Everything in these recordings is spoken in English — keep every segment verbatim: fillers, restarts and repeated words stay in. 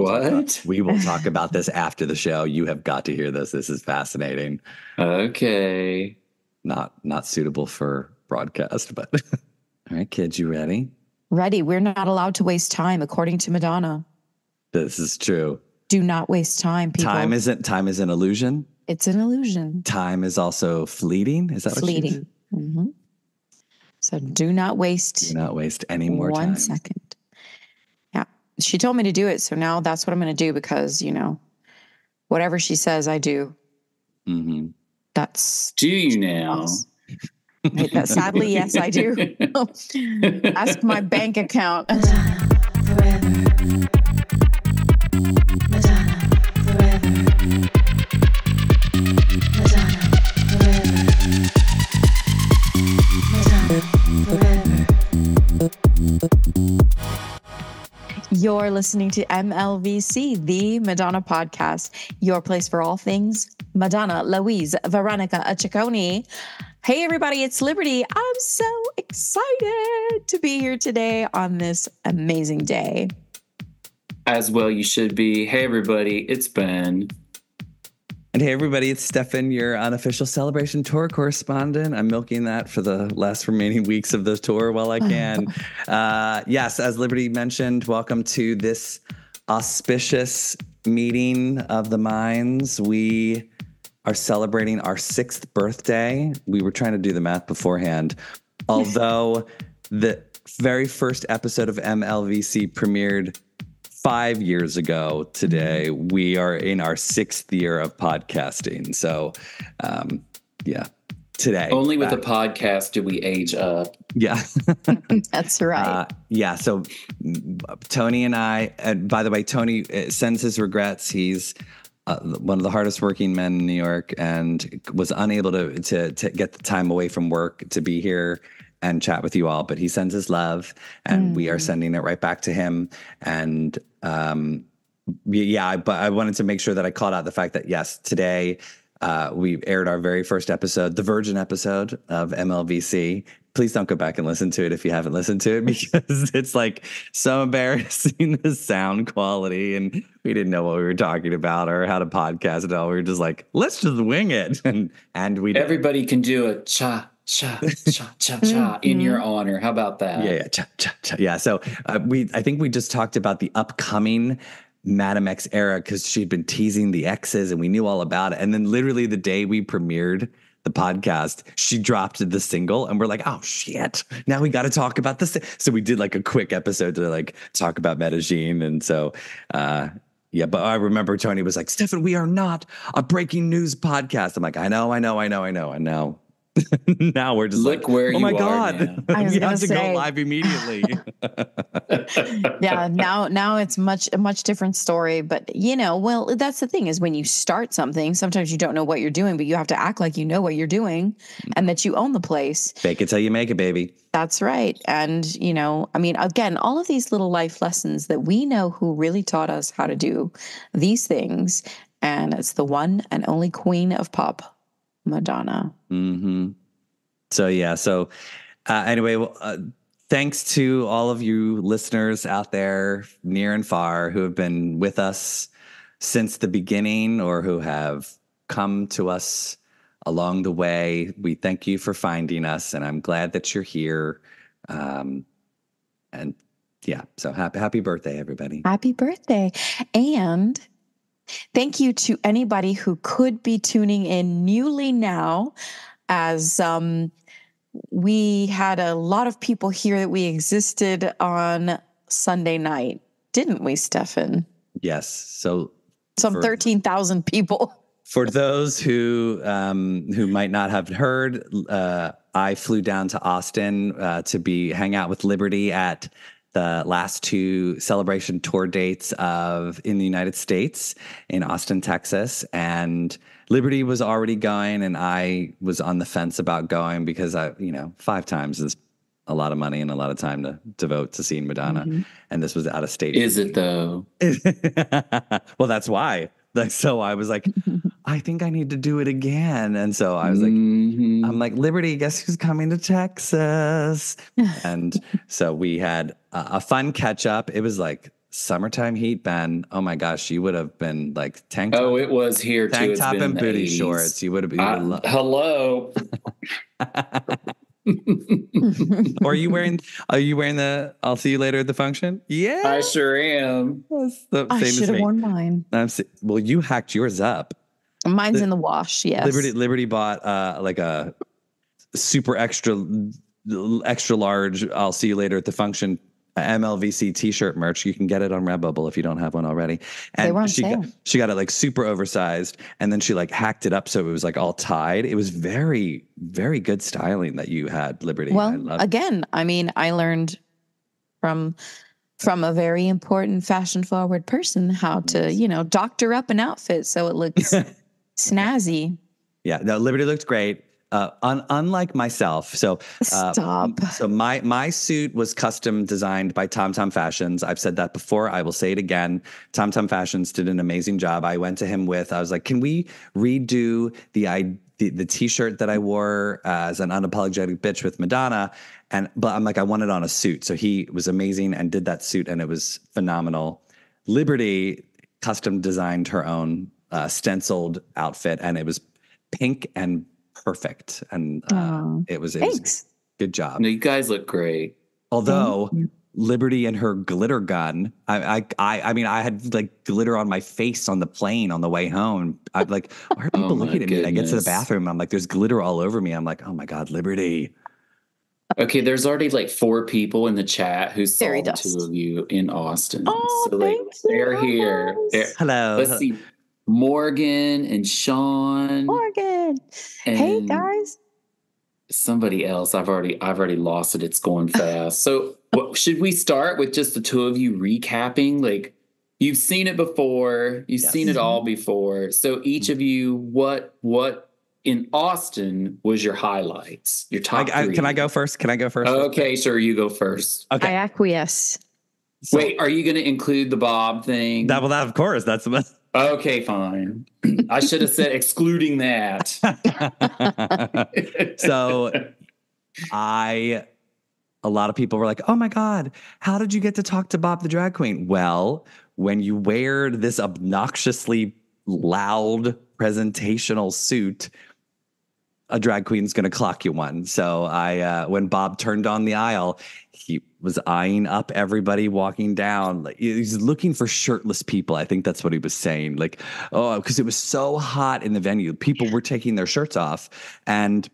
will what? talk about, we will talk about this after the show. You have got to hear this. This is fascinating. Okay. Not not suitable for broadcast, but all right, kids, you ready? Ready. We're not allowed to waste time, according to Madonna. This is true. Do not waste time, people. Time isn't time is an illusion. It's an illusion. Time is also fleeting. Is that fleeting? What she mm-hmm. So do not waste. Do not waste any more one time. One second. Yeah, she told me to do it, so now that's what I'm going to do because you know, whatever she says, I do. Mm-hmm. That's. Do you now? That, sadly, yes, I do. Ask my bank account. Madonna forever. Madonna forever. Madonna forever. Madonna forever. You're listening to M L V C, the Madonna podcast, your place for all things Madonna. Louise Veronica Ciccone. Hey, everybody, it's Liberty. I'm so excited to be here today on this amazing day. As well, you should be. Hey, everybody, it's Ben. And hey, everybody, it's Stefan, your unofficial Celebration Tour correspondent. I'm milking that for the last remaining weeks of the tour while I can. uh, yes, as Liberty mentioned, welcome to this auspicious meeting of the minds. We are celebrating our sixth birthday. We were trying to do the math beforehand. Although the very first episode of M L V C premiered five years ago today, we are in our sixth year of podcasting. So, um, yeah, today. Only with a podcast do we age up. Yeah. That's right. Uh, yeah. So Tony and I, and by the way, Tony sends his regrets. He's Uh, one of the hardest working men in New York and was unable to, to to get the time away from work to be here and chat with you all. But he sends his love and mm. we are sending it right back to him. And um, yeah, but I wanted to make sure that I called out the fact that, yes, today uh, we aired our very first episode, the Virgin episode of M L V C. Please don't go back and listen to it if you haven't listened to it because it's like so embarrassing, the sound quality. And we didn't know what we were talking about or how to podcast at all. We were just like, let's just wing it. And and we did. Everybody can do a cha, cha, cha, cha, cha in your honor. How about that? Yeah, yeah, cha, cha, cha. Yeah. So uh, we, I think we just talked about the upcoming Madam X era because she'd been teasing the X's and we knew all about it. And then literally the day we premiered the podcast, she dropped the single and we're like, oh shit, now we got to talk about this. So we did like a quick episode to like talk about Medellin. And so, uh, yeah, but I remember Tony was like, Stefan, we are not a breaking news podcast. I'm like, I know, I know, I know, I know. And now, now we're just Look like, where oh you my are God, now. I was we gonna have to say. go live immediately. Yeah, now now it's much a much different story. But you know, well, that's the thing is when you start something, sometimes you don't know what you're doing, but you have to act like you know what you're doing and that you own the place. Fake it till you make it, baby. That's right. And you know, I mean, again, all of these little life lessons that we know who really taught us how to do these things, and it's the one and only queen of pop, Madonna. Mm-hmm. So yeah, so uh, anyway, well, uh, thanks to all of you listeners out there, near and far, who have been with us since the beginning or who have come to us along the way. We thank you for finding us, and I'm glad that you're here. Um, and yeah, so happy happy birthday, everybody! Happy birthday, and thank you to anybody who could be tuning in newly now, as um. we had a lot of people here that we existed on Sunday night, didn't we, Stefan? Yes. So some for, thirteen thousand people. For those who um, who might not have heard, uh, I flew down to Austin uh, to be hang out with Liberty at the last two Celebration tour dates of in the United States in Austin, Texas, and Liberty was already going, and I was on the fence about going because I, you know, five times is a lot of money and a lot of time to devote to seeing Madonna, mm-hmm. and this was out of state. Is it though? Well, that's why. Like, so I was like, I think I need to do it again. And so I was like, mm-hmm. I'm like, Liberty, guess who's coming to Texas? And so we had a, a fun catch up. It was like summertime heat, Ben. Oh my gosh, you would have been like tank top, Oh, it was here too. tank It's top been in and the booty eighties. shorts. You would have. You would I- have loved. hello. Or are you wearing? Are you wearing the? I'll see you later at the function. Yeah, I sure am. that's the I same should as have me. worn mine. I'm, si- well, you hacked yours up. Mine's The- in the wash. Yes. Liberty Liberty bought uh like a super extra extra large I'll see you later at the function M L V C t-shirt merch. You can get it on Redbubble if you don't have one already. And They were on she sale. got she got it like super oversized, and then she like hacked it up so it was like all tied. It was very very good styling that you had, Liberty. I Well, love again, I mean, I learned from from a very important fashion forward person how to, you know, doctor up an outfit so it looks snazzy. Yeah, no, Liberty looked great. Uh, un- unlike myself, so uh, Stop. So my my suit was custom designed by Tom Tom Fashions. I've said that before. I will say it again. Tom Tom Fashions did an amazing job. I went to him with. I was like, "Can we redo the I the, the T-shirt that I wore as an unapologetic bitch with Madonna?" And but I'm like, I want it on a suit. So he was amazing and did that suit, and it was phenomenal. Liberty custom designed her own uh, stenciled outfit, and it was pink and perfect, and uh, Aw, it was it was Thanks. good job. No, you guys look great. Although Thank you. Liberty and her glitter gun, I, I I I mean, I had like glitter on my face on the plane on the way home. I'm like, why are people Oh, my looking at me? And I get to the goodness. bathroom, I'm like, there's glitter all over me. I'm like, oh my god, Liberty. Okay, there's already like four people in the chat who saw Fairy the dust. two of you in Austin. Oh, so like thank you, they're here. guys. They're- Hello. let's see. Morgan and Sean Morgan. and Hey guys. somebody else. I've already I've already lost it. It's going fast. So what, should we start with just the two of you recapping? Like you've seen it before, you've Yes. seen it all before. So each of you, what what in Austin was your highlights? Your top I, I, three. can I go first? Can I go first? Okay, sure. You go first. Okay. I acquiesce. So- Wait, are you going to include the Bob thing? That, well, that, of course. That's the Okay, fine. I should have said excluding that. So I, a lot of people were like, oh my God, how did you get to talk to Bob the drag queen? Well, when you wear this obnoxiously loud presentational suit, a drag queen's going to clock you one. So I, uh, when Bob turned on the aisle, he was eyeing up everybody walking down. Like, he's looking for shirtless people. I think that's what he was saying. Like, oh, because it was so hot in the venue. People were taking their shirts off, and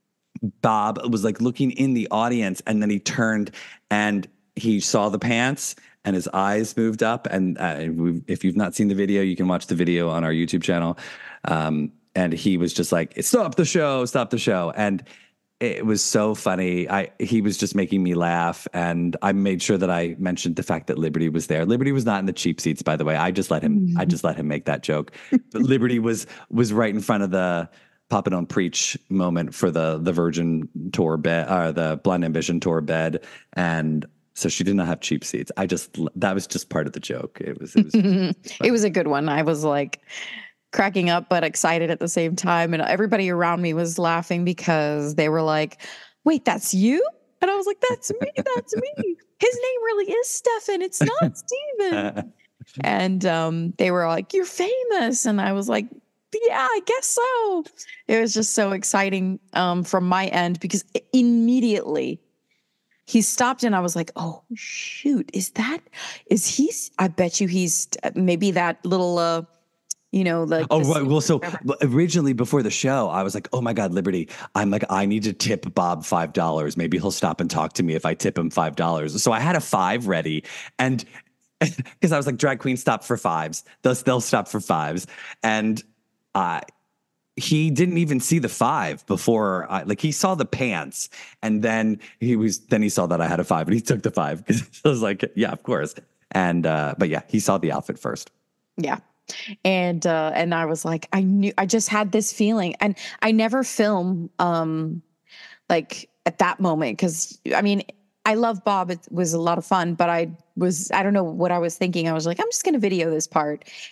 Bob was like looking in the audience, and then he turned and he saw the pants, and his eyes moved up. And uh, we, if you've not seen the video, you can watch the video on our YouTube channel. Um, and he was just like, "Stop the show! Stop the show!" And it was so funny. I he was just making me laugh, and I made sure that I mentioned the fact that Liberty was there. Liberty was not in the cheap seats, by the way. I just let him. I just let him make that joke. But Liberty was was right in front of the Papa Don't Preach moment for the the Virgin tour bed, or the Blind Ambition tour bed, and so she did not have cheap seats. I just that was just part of the joke. It was. It was. It was a good one. I was like cracking up but excited at the same time, and everybody around me was laughing because they were like, wait, that's you? And I was like, that's me, that's me. His name really is Stefan, it's not Steven. And um, they were like, you're famous. And I was like, yeah, I guess so. It was just so exciting um, from my end, because immediately he stopped and I was like, oh, shoot, is that, is he, I bet you he's maybe that little, uh, you know, like, Oh, this- right. Well, so originally before the show, I was like, oh my God, Liberty. I'm like, I need to tip Bob five dollars. Maybe he'll stop and talk to me if I tip him five dollars. So I had a five ready. And because I was like, drag queen stop for fives. They'll, they'll stop for fives. And uh, he didn't even see the five before. I, like he saw the pants, and then he was, then he saw that I had a five, and he took the five because I was like, yeah, of course. And, uh, but yeah, he saw the outfit first. yeah. And, uh, and I was like, I knew, I just had this feeling, and I never film, um, like at that moment. Cause I mean, I love Bob. It was a lot of fun, but I was, I don't know what I was thinking. I was like, I'm just going to video this part.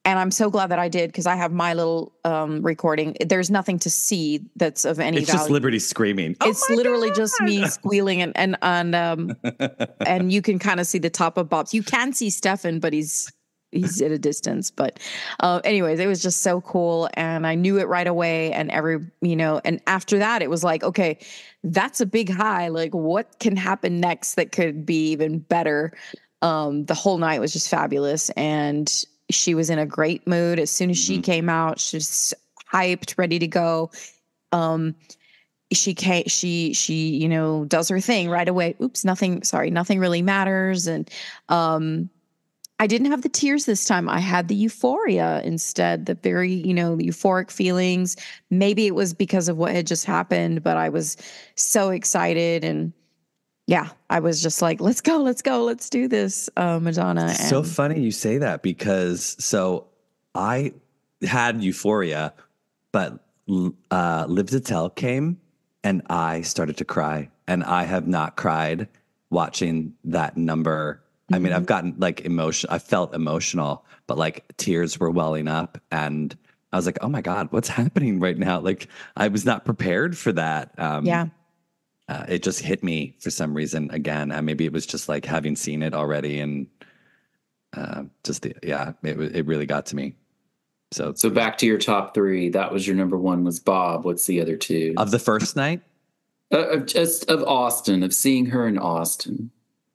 and I'm so glad that I did because I have my little um, recording. There's nothing to see that's of any It's value. just Liberty screaming. Oh It's my literally God! just me squealing and and and um and you can kind of see the top of Bob's. You can see Stefan, but he's he's at a distance. But uh, anyways, it was just so cool, and I knew it right away. And every you know, and after that, it was like, okay, that's a big high. Like, what can happen next that could be even better? Um, the whole night was just fabulous, and she was in a great mood. As soon as she Mhm. came out, she was hyped, ready to go. Um, she came, she, she, you know, does her thing right away. Oops, nothing, sorry, nothing really matters. And, um, I didn't have the tears this time. I had the euphoria instead, the very, you know, euphoric feelings. Maybe it was because of what had just happened, but I was so excited. And yeah, I was just like, let's go, let's go, let's do this, uh, Madonna. It's so And funny you say that because so I had euphoria, but uh, Liv Zittel came and I started to cry, and I have not cried watching that number. I mean, Mhm. I've gotten like emotion. I felt emotional, but like tears were welling up, and I was like, "Oh my God, what's happening right now?" Like I was not prepared for that. Um, yeah, uh, it just hit me for some reason again. And maybe it was just like having seen it already, and uh, just the yeah, it wa- it really got to me. So So back to your top three. That was your number one was Bob. What's the other two? of the first night, Uh, of just of Austin, of seeing her in Austin.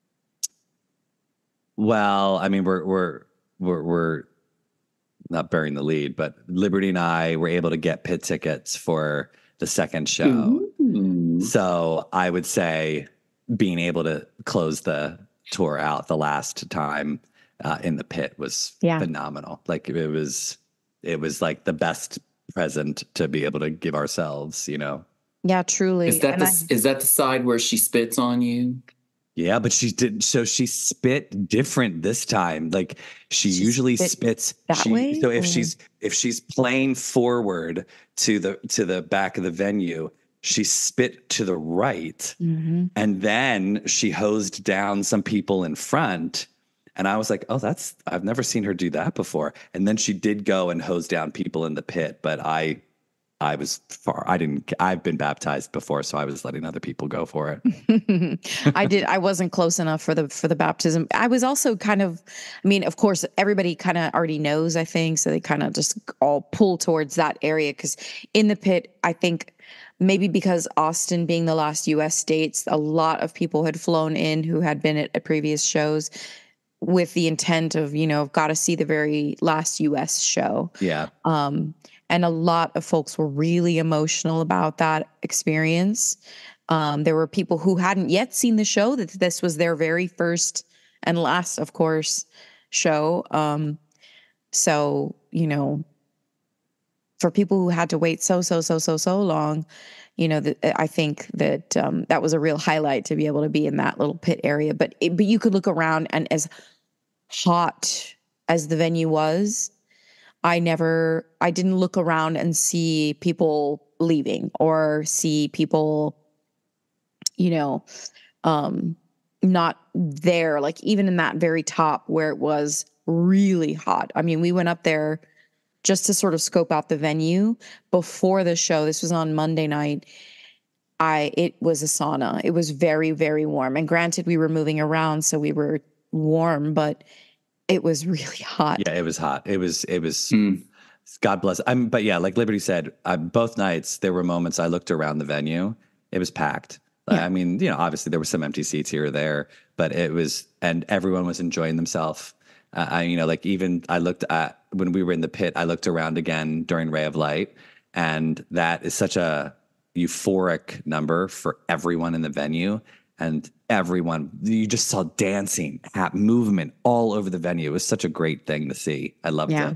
well, I mean, we're we're we're we're not burying the lead, but Liberty and I were able to get pit tickets for the second show. Ooh. So I would say being able to close the tour out the last time uh, in the pit was Yeah. phenomenal. Like it was, it was like the best present to be able to give ourselves, you know? yeah, truly. Is that And the I- is that the side where she spits on you? Yeah, but she didn't. So she spit different this time. Like she, She usually spit spits that she, way, So if or- she's if she's playing forward to the to the back of the venue, she spit to the right, Mhm. and then she hosed down some people in front. And I was like, oh, that's I've never seen her do that before. And then she did go and hose down people in the pit, but I I was far. I didn't. I've been baptized before, so I was letting other people go for it. I did. I wasn't close enough for the for the baptism. I was also kind of. I mean, of course, everybody kind of already knows. I think so. They kind of just all pull towards that area because in the pit, I think maybe because Austin being the last U S states, a lot of people had flown in who had been at, at previous shows with the intent of you know got to see the very last U S show. Yeah. Um, and a lot of folks were really emotional about that experience. Um, there were people who hadn't yet seen the show, that this was their very first and last, of course, show. Um, so, you know, for people who had to wait so, so, so, so, so long, you know, that I think that um, that was a real highlight to be able to be in that little pit area. But it, but you could look around, and as hot as the venue was, I never, I didn't look around and see people leaving or see people, you know, um, not there. Like even in that very top where it was really hot. I mean, we went up there just to sort of scope out the venue before the show. This was on Monday night. I, it was a sauna. It was very, very warm. And granted, we were moving around, so we were warm, but it was really hot. Yeah, it was hot. It was, it was, Mm. God bless. I'm, but yeah, like Liberty said, I, both nights there were moments I looked around the venue. It was packed. Yeah. I mean, you know, obviously there were some empty seats here or there, but it was, and everyone was enjoying themselves. Uh, I, you know, like even I looked at when we were in the pit, I looked around again during Ray of Light, and that is such a euphoric number for everyone in the venue. And everyone, you just saw dancing, hap, movement all over the venue. It was such a great thing to see. I loved Yeah. it.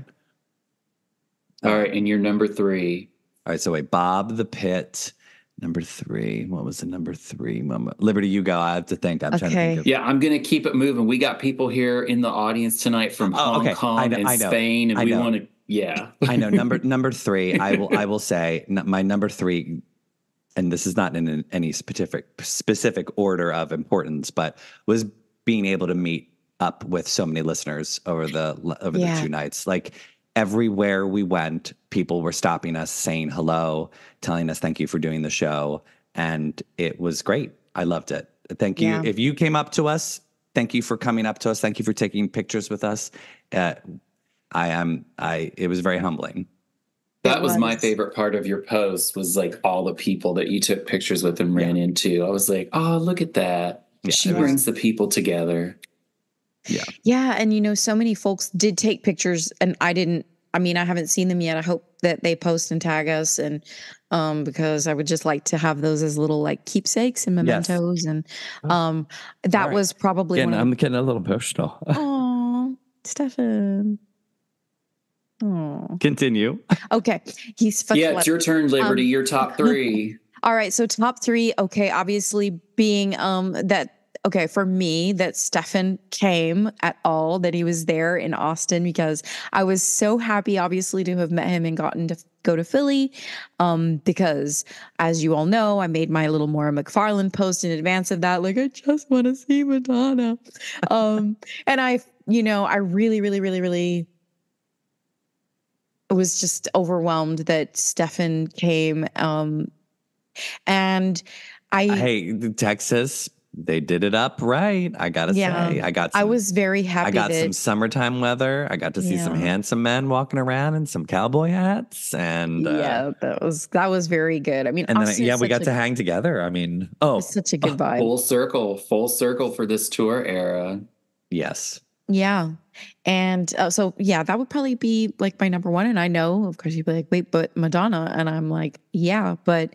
All right, and your number three. All right, so wait, Bob the Pit, number three. What was the number three moment? Liberty, you go. I have to think. I'm trying to Okay. think of. Yeah, I'm gonna keep it moving. We got people here in the audience tonight from Oh, Hong okay. Kong I know- and I know. Spain, and I we know. want to. Yeah, I know number number three. I will I will say n- my number three, and this is not in an, any specific specific order of importance, but was being able to meet up with so many listeners over the over Yeah. the two nights. Like everywhere we went, people were stopping us, saying hello, telling us thank you for doing the show. And it was great. I loved it. Thank you. Yeah. If you came up to us, thank you for coming up to us. Thank you for taking pictures with us. Uh, I am, I, it was very humbling. That It was my was. favorite part of your post, was like all the people that you took pictures with and ran into. I was like, oh, look at that. Yeah, She it was- brings the people together. Yeah. Yeah. And, you know, so many folks did take pictures, and I didn't. I mean, I haven't seen them yet. I hope that they post and tag us, and um, because I would just like to have those as little like keepsakes and mementos. And um, that All right. was probably Getting, one of I'm the. getting a little emotional. Aw, Stefan. Oh, Continue. okay. He's fucking. Yeah, it's your turn, Liberty. Um, Your top three. All right, so top three. Okay, obviously being um that okay for me that Stefan came at all, that he was there in Austin, because I was so happy, obviously, to have met him and gotten to go to Philly. Um, because as you all know, I made my little Maura McFarland post in advance of that, like I just want to see Madonna. Um, and I, you know, I really, really, really, really was just overwhelmed that Stefan came. Um, and I, Hey, Texas, they did it up right. I gotta Yeah. say, I got. Some, I was very happy I got that some summertime weather. I got to see some Yeah. handsome men walking around in some cowboy hats, and uh, yeah, that was that was very good. I mean, and then Austin yeah, is we such got a, to hang together. I mean, oh it's such a good vibe. Full circle, full circle for this tour era. yes, Yeah. And uh, so, yeah, that would probably be like my number one. And I know, of course, you'd be like, wait, but Madonna. And I'm like, yeah, but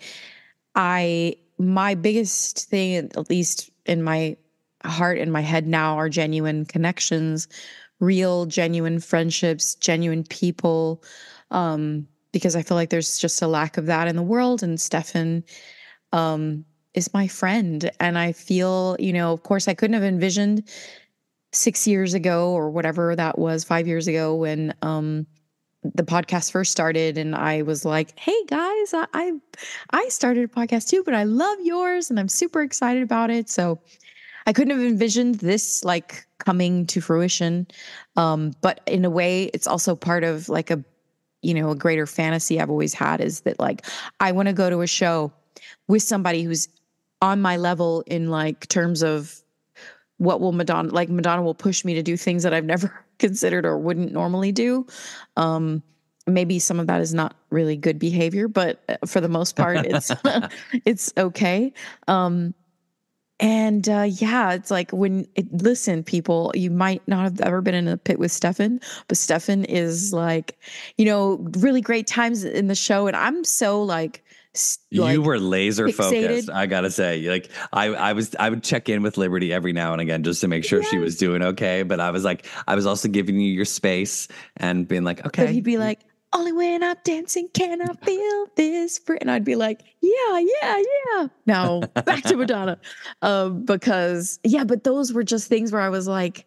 I, my biggest thing, at least in my heart and my head now, are genuine connections, real, genuine friendships, genuine people. Um, because I feel like there's just a lack of that in the world. And Stefan, um, is my friend. And I feel, you know, of course, I couldn't have envisioned six years ago or whatever that was, five years ago, when um, the podcast first started, and I was like, "Hey guys, I, I I started a podcast too, but I love yours, and I'm super excited about it." So I couldn't have envisioned this like coming to fruition, um, but in a way, it's also part of like a you know a greater fantasy I've always had, is that like I want to go to a show with somebody who's on my level in like terms of what will Madonna, like Madonna will push me to do things that I've never considered or wouldn't normally do. Um, maybe some of that is not really good behavior, but for the most part, it's, it's okay. Um, and, uh, yeah, it's like when it, listen, people, you might not have ever been in a pit with Stefan, but Stefan is like, you know, really great times in the show. And I'm so like, s- like, you were laser fixated. focused. I gotta say, like I, I was, I would check in with Liberty every now and again just to make sure she was Yes. doing okay. But I was like, I was also giving you your space and being like, But okay, he'd be like, only when I'm dancing can I feel this free. And I'd be like, yeah, yeah, yeah. Now back to Madonna. Um, because, yeah, but those were just things where I was like,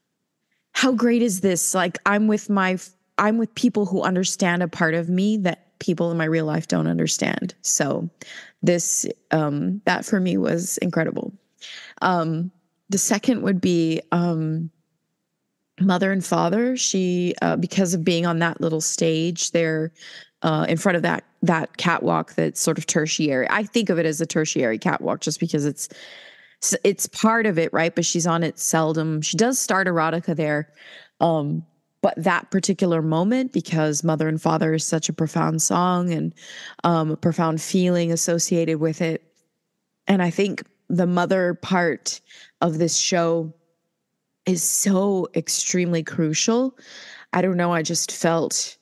how great is this? Like, I'm with my, I'm with people who understand a part of me that people in my real life don't understand. So this, um, that for me was incredible. Um, the second would be, um, Mother and Father. She, uh, because of being on that little stage there, uh, in front of that that catwalk that's sort of tertiary. I think of it as a tertiary catwalk just because it's it's part of it, right? But she's on it seldom. She does start erotica there, um, but that particular moment, because Mother and Father is such a profound song and um, a profound feeling associated with it, and I think the mother part of this show is so extremely crucial. I don't know. I just felt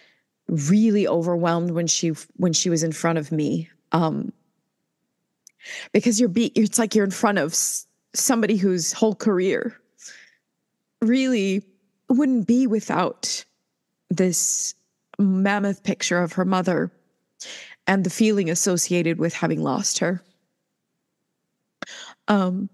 really overwhelmed when she when she was in front of me, um, because you're be it's like you're in front of s- somebody whose whole career really wouldn't be without this mammoth picture of her mother and the feeling associated with having lost her. Um,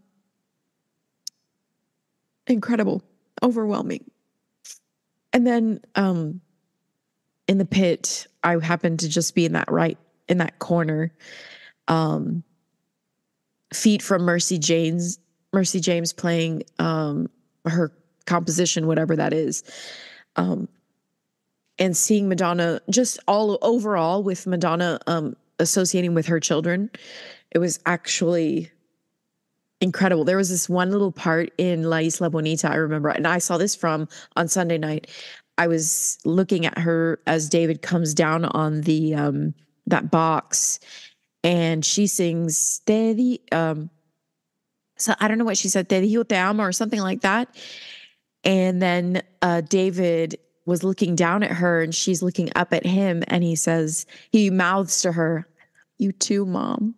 incredible, overwhelming. And then um, in the pit, I happened to just be in that right in that corner. Um, feet from Mercy James, Mercy James playing um, her composition, whatever that is. Um, and seeing Madonna just all overall with Madonna um, associating with her children, it was actually incredible. There was this one little part in La Isla Bonita, I remember, and I saw this from on Sunday night. I was looking at her as David comes down on the um, that box, and she sings "Te di," um, so I don't know what she said, "Te digo te amo" or something like that. And then uh, David was looking down at her, and she's looking up at him, and he says, he mouths to her, "You too, Mom."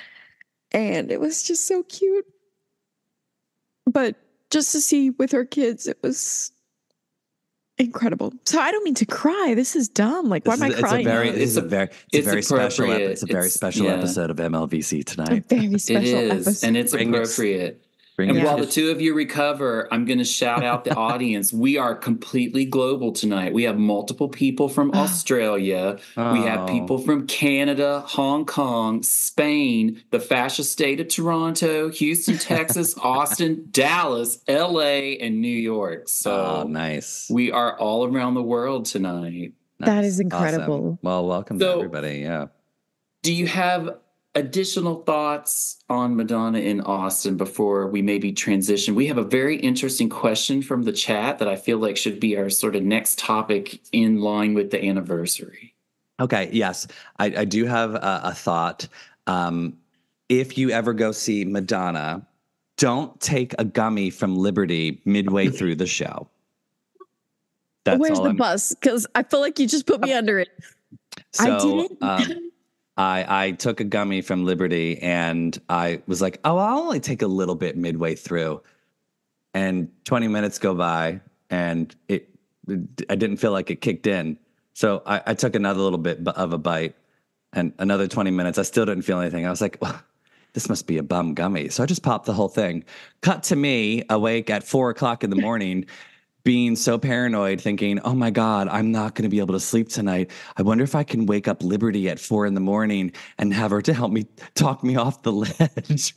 And it was just so cute. But just to see with her kids, it was incredible. So I don't mean to cry. This is dumb. Like, This why am is- I crying? It's a very, now? it's, It's a a- very, it's, it's a very special. Ep- appropriate. it's a very It's- special yeah. episode of M L V C A tonight. very It special is, episode. and it's Bring it- appropriate. Bring And it while to- the two of you recover, I'm going to shout out the audience. We are completely global tonight. We have multiple people from Australia. We have Oh. people from Canada, Hong Kong, Spain, the fascist state of Toronto, Houston, Texas, Austin, Dallas, L A, and New York. So Oh, nice. we are all around the world tonight. That Nice. is incredible. Awesome. Well, welcome So- to everybody. Yeah. Do you have additional thoughts on Madonna in Austin before we maybe transition? We have a very interesting question from the chat that I feel like should be our sort of next topic in line with the anniversary. Okay. Yes, I, I do have a, a thought. Um, if you ever go see Madonna, don't take a gummy from Liberty midway through the show. That's Where's all the I'm- bus? Because I feel like you just put me under it. I So, didn't. um, I I took a gummy from Liberty, and I was like, "Oh, I'll only take a little bit midway through." And twenty minutes go by, and it I didn't feel like it kicked in. So I, I took another little bit bu- of a bite, and another twenty minutes. I still didn't feel anything. I was like, well, "This must be a bum gummy." So I just popped the whole thing. Cut to me awake at four o'clock in the morning, being so paranoid, thinking, "Oh my God, I'm not going to be able to sleep tonight. I wonder if I can wake up Liberty at four in the morning and have her to help me talk me off the ledge."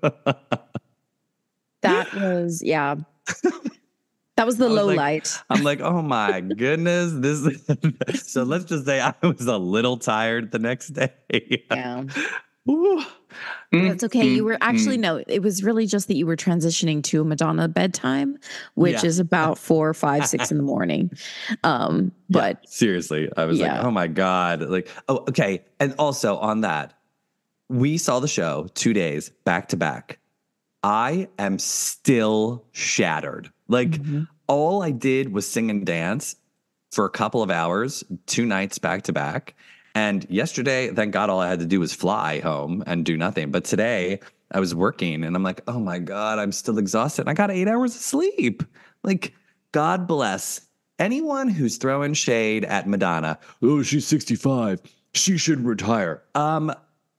That was, yeah. That was the I was low like- light. I'm like, "Oh my goodness, this." So let's just say I was a little tired the next day. Yeah. Ooh. That's okay. You were Mm, actually, mm. no, it was really just that you were transitioning to Madonna bedtime, which Yeah. is about four, five, six in the morning. Um, but Yeah, seriously, I was Yeah. like, "Oh my God!" Like, oh, okay. And also on that, we saw the show two days back to back. I am still shattered. Like, Mhm. all I did was sing and dance for a couple of hours, two nights back to back. And yesterday, thank God, all I had to do was fly home and do nothing. But today, I was working, and I'm like, "Oh my God, I'm still exhausted. I got eight hours of sleep." Like, God bless anyone who's throwing shade at Madonna. "Oh, she's sixty-five. She should retire." Um,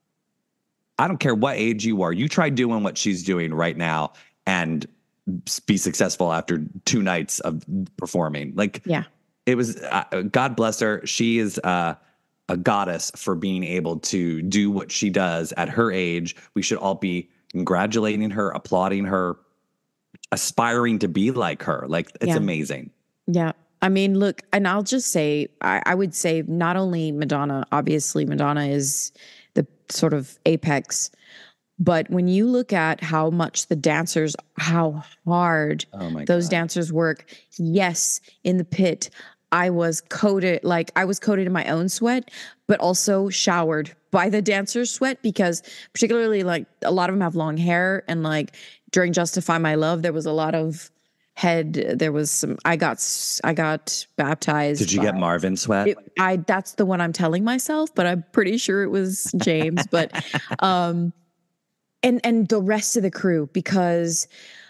I don't care what age you are. You try doing what she's doing right now and be successful after two nights of performing. Like, yeah, it was, uh, God bless her. She is uh, a goddess for being able to do what she does at her age. We should all be congratulating her, applauding her, aspiring to be like her. Like, it's Yeah. amazing. yeah. I mean, look, and I'll just say, I, I would say not only Madonna, obviously, Madonna is the sort of apex, but when you look at how much the dancers, how hard Oh my those God. dancers work, yes, in the pit, I was coated, like I was coated in my own sweat, but also showered by the dancers' sweat because particularly like a lot of them have long hair, and like during Justify My Love, there was a lot of head, there was some, I got, s- I got baptized. Did you get by- Marvin sweat? it, I that's the one I'm telling myself, but I'm pretty sure it was James. But um, and and the rest of the crew, because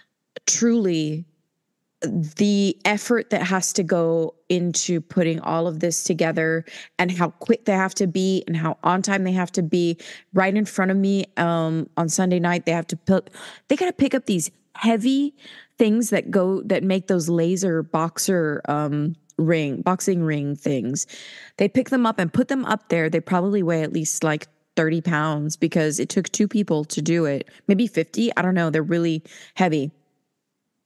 truly the effort that has to go into putting all of this together, and how quick they have to be, and how on time they have to be. Right in front of me um, on Sunday night, they have to put, they got to pick up these heavy things that go that make those laser boxer um, ring boxing ring things. They pick them up and put them up there. They probably weigh at least like thirty pounds because it took two people to do it, maybe fifty. I don't know. They're really heavy.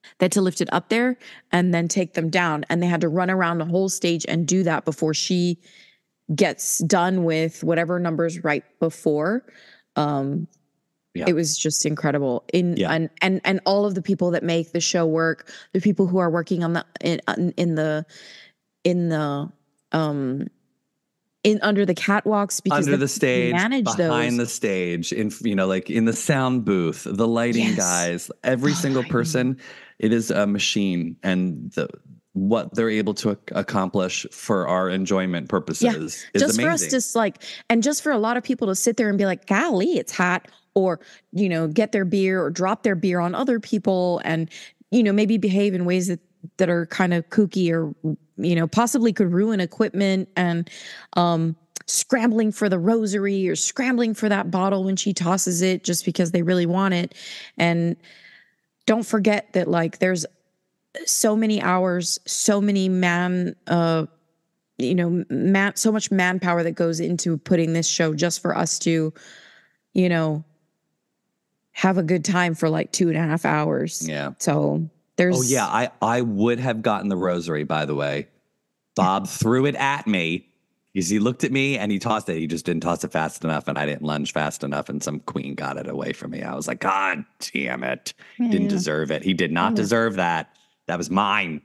They had to lift it up there and then take them down. And they had to run around the whole stage and do that before she gets done with whatever numbers right before. Um, Yeah. It was just incredible. In Yeah. and and and all of the people that make the show work, the people who are working on the in in the in the um in under the catwalks, because Under they the stage, manage behind those. the stage, in you know, like in the sound booth, the lighting Yes. guys, every The single lighting. person, it is a machine, and the what they're able to ac- accomplish for our enjoyment purposes Yeah, is just for us amazing. to like, and just for a lot of people to sit there and be like, golly, it's hot, or, you know, get their beer or drop their beer on other people, and, you know, maybe behave in ways that, that are kind of kooky, or, you know, possibly could ruin equipment, and um, scrambling for the rosary or scrambling for that bottle when she tosses it just because they really want it. And don't forget that, like, there's so many hours, so many man, uh, you know, man, so much manpower that goes into putting this show just for us to, you know, have a good time for like two and a half hours. Yeah. So there's. Oh yeah, I I would have gotten the rosary, by the way. Bob threw it at me because he looked at me and he tossed it. He just didn't toss it fast enough, and I didn't lunge fast enough, and some queen got it away from me. I was like, God damn it. Yeah. Didn't deserve it. He did not Yeah. deserve that. That was mine.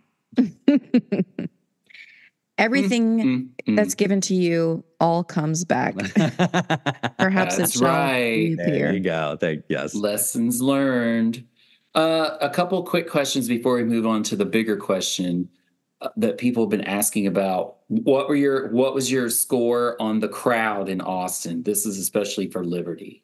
Everything Mm, mm. that's given to you all comes back. Perhaps That's it shall right. There reappear. you go. Thank yes. Lessons learned. Uh, a couple quick questions before we move on to the bigger question uh, that people have been asking about. What were your what was your score on the crowd in Austin? This is especially for Liberty.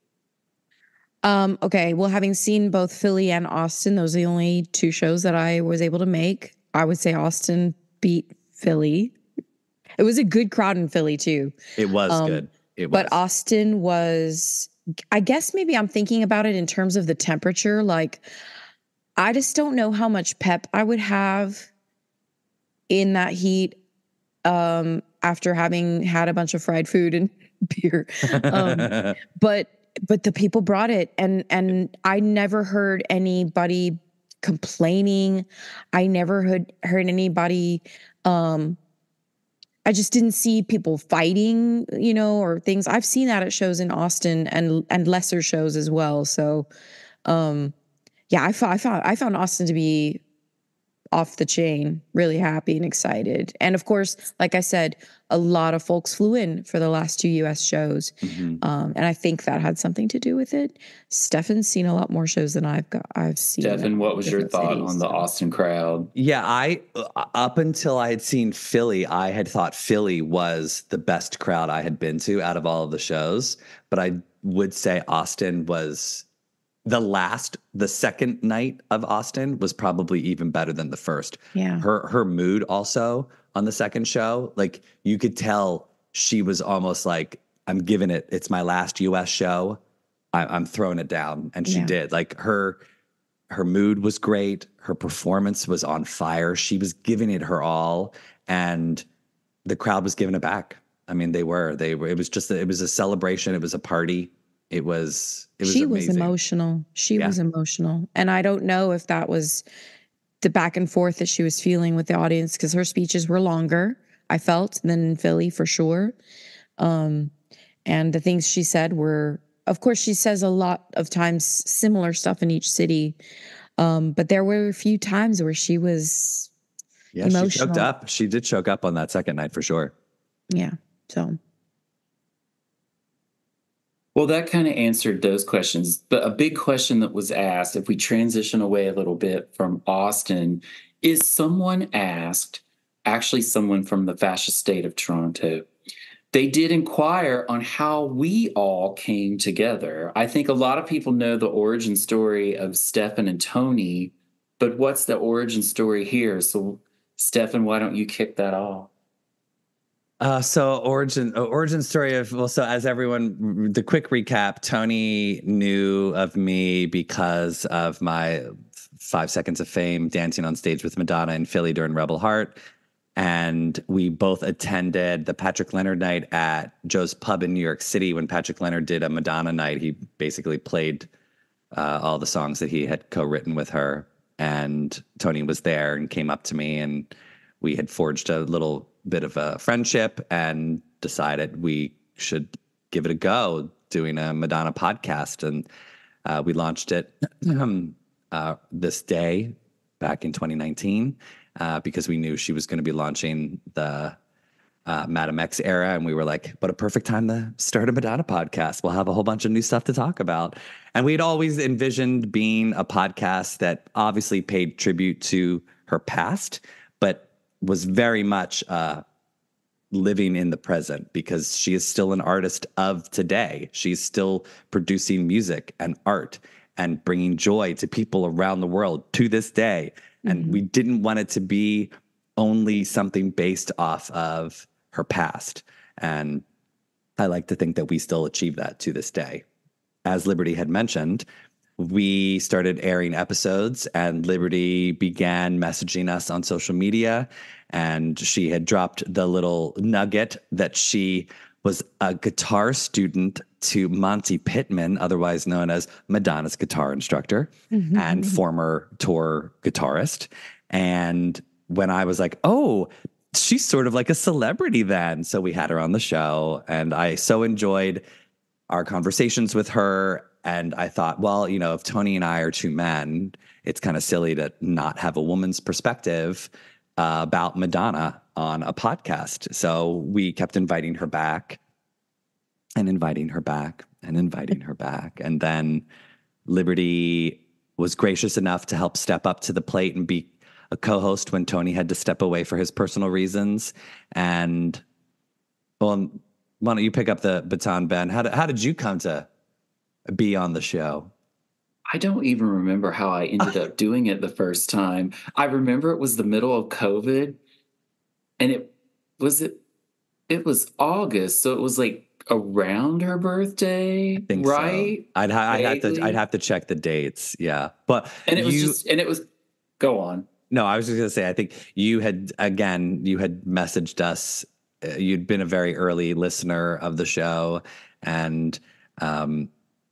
Um, okay. Well, having seen both Philly and Austin, those are the only two shows that I was able to make. I would say Austin beat Philly. It was a good crowd in Philly too. It was Um, good. It was. But Austin was, I guess maybe I'm thinking about it in terms of the temperature. Like, I just don't know how much pep I would have in that heat um, after having had a bunch of fried food and beer. Um, but but the people brought it, and and I never heard anybody complaining. I never heard heard anybody. Um, I just didn't see people fighting, you know, or things. I've seen that at shows in Austin and and lesser shows as well. So, um, yeah, I found I found I found Austin to be off the chain, really happy and excited. And of course, like I said, a lot of folks flew in for the last two U S shows. Mhm. Um, and I think that had something to do with it. Stefan's seen a lot more shows than I've got. I've seen. Stefan, what was your different thought cities, on the so. Austin crowd? Yeah, I uh, up until I had seen Philly, I had thought Philly was the best crowd I had been to out of all of the shows. But I would say Austin was the last, the second night of Austin was probably even better than the first. Yeah. Her her mood also on the second show, like you could tell she was almost like, I'm giving it, it's my last U S show. I, I'm throwing it down. And she Yeah. did. Like her her mood was great. Her performance was on fire. She was giving it her all. And the crowd was giving it back. I mean, they were. They were, it was just, a, it was a celebration. It was a party. It was, it was She amazing. was emotional. She Yeah. was emotional. And I don't know if that was the back and forth that she was feeling with the audience, because her speeches were longer, I felt, than in Philly for sure. Um, and the things she said were, of course, she says a lot of times similar stuff in each city. Um, but there were a few times where she was, Yeah, she choked emotional. up. She did choke up on that second night for sure. yeah. So, Well, that kind of answered those questions. But a big question that was asked, if we transition away a little bit from Austin, is someone asked, actually someone from the fascist state of Toronto, they did inquire on how we all came together. I think a lot of people know the origin story of Stefan and Tony, but what's the origin story here? So, Stefan, why don't you kick that off? Uh, so origin uh, origin story of well, so as everyone, the quick recap: Tony knew of me because of my five seconds of fame dancing on stage with Madonna in Philly during Rebel Heart, and we both attended the Patrick Leonard night at Joe's Pub in New York City. When Patrick Leonard did a Madonna night, he basically played uh, all the songs that he had co-written with her and Tony was there and came up to me, and we had forged a little bit of a friendship and decided we should give it a go doing a Madonna podcast. And uh, we launched it uh, this day back in twenty nineteen uh, because we knew she was going to be launching the uh, Madam X era. And we were like, what a perfect time to start a Madonna podcast. We'll have a whole bunch of new stuff to talk about. And we'd always envisioned being a podcast that obviously paid tribute to her past, but was very much uh, living in the present, because she is still an artist of today. She's still producing music and art and bringing joy to people around the world to this day. Mm-hmm. And we didn't want it to be only something based off of her past. And I like to think that we still achieve that to this day. As Liberty had mentioned, we started airing episodes, and Liberty began messaging us on social media, and she had dropped the little nugget that she was a guitar student to Monty Pittman, otherwise known as Madonna's guitar instructor, mm-hmm. and former tour guitarist. And when I was like, oh, she's sort of like a celebrity then. So we had her on the show, and I so enjoyed our conversations with her. And I thought, well, you know, if Tony and I are two men, it's kind of silly to not have a woman's perspective uh, about Madonna on a podcast. So we kept inviting her back and inviting her back and inviting her back. And then Liberty was gracious enough to help step up to the plate and be a co-host when Tony had to step away for his personal reasons. And, well, why don't you pick up the baton, Ben? How did, how did you come to be on the show? I don't even remember how I ended up doing it the first time. I remember it was the middle of COVID, and it was it it was August, so it was like around her birthday, I think right? So. I'd ha- I'd have to I'd have to check the dates, yeah. But and it was you, just and it was go on. No, I was just gonna say, I think you had again you had messaged us. Uh, you'd been a very early listener of the show, and um,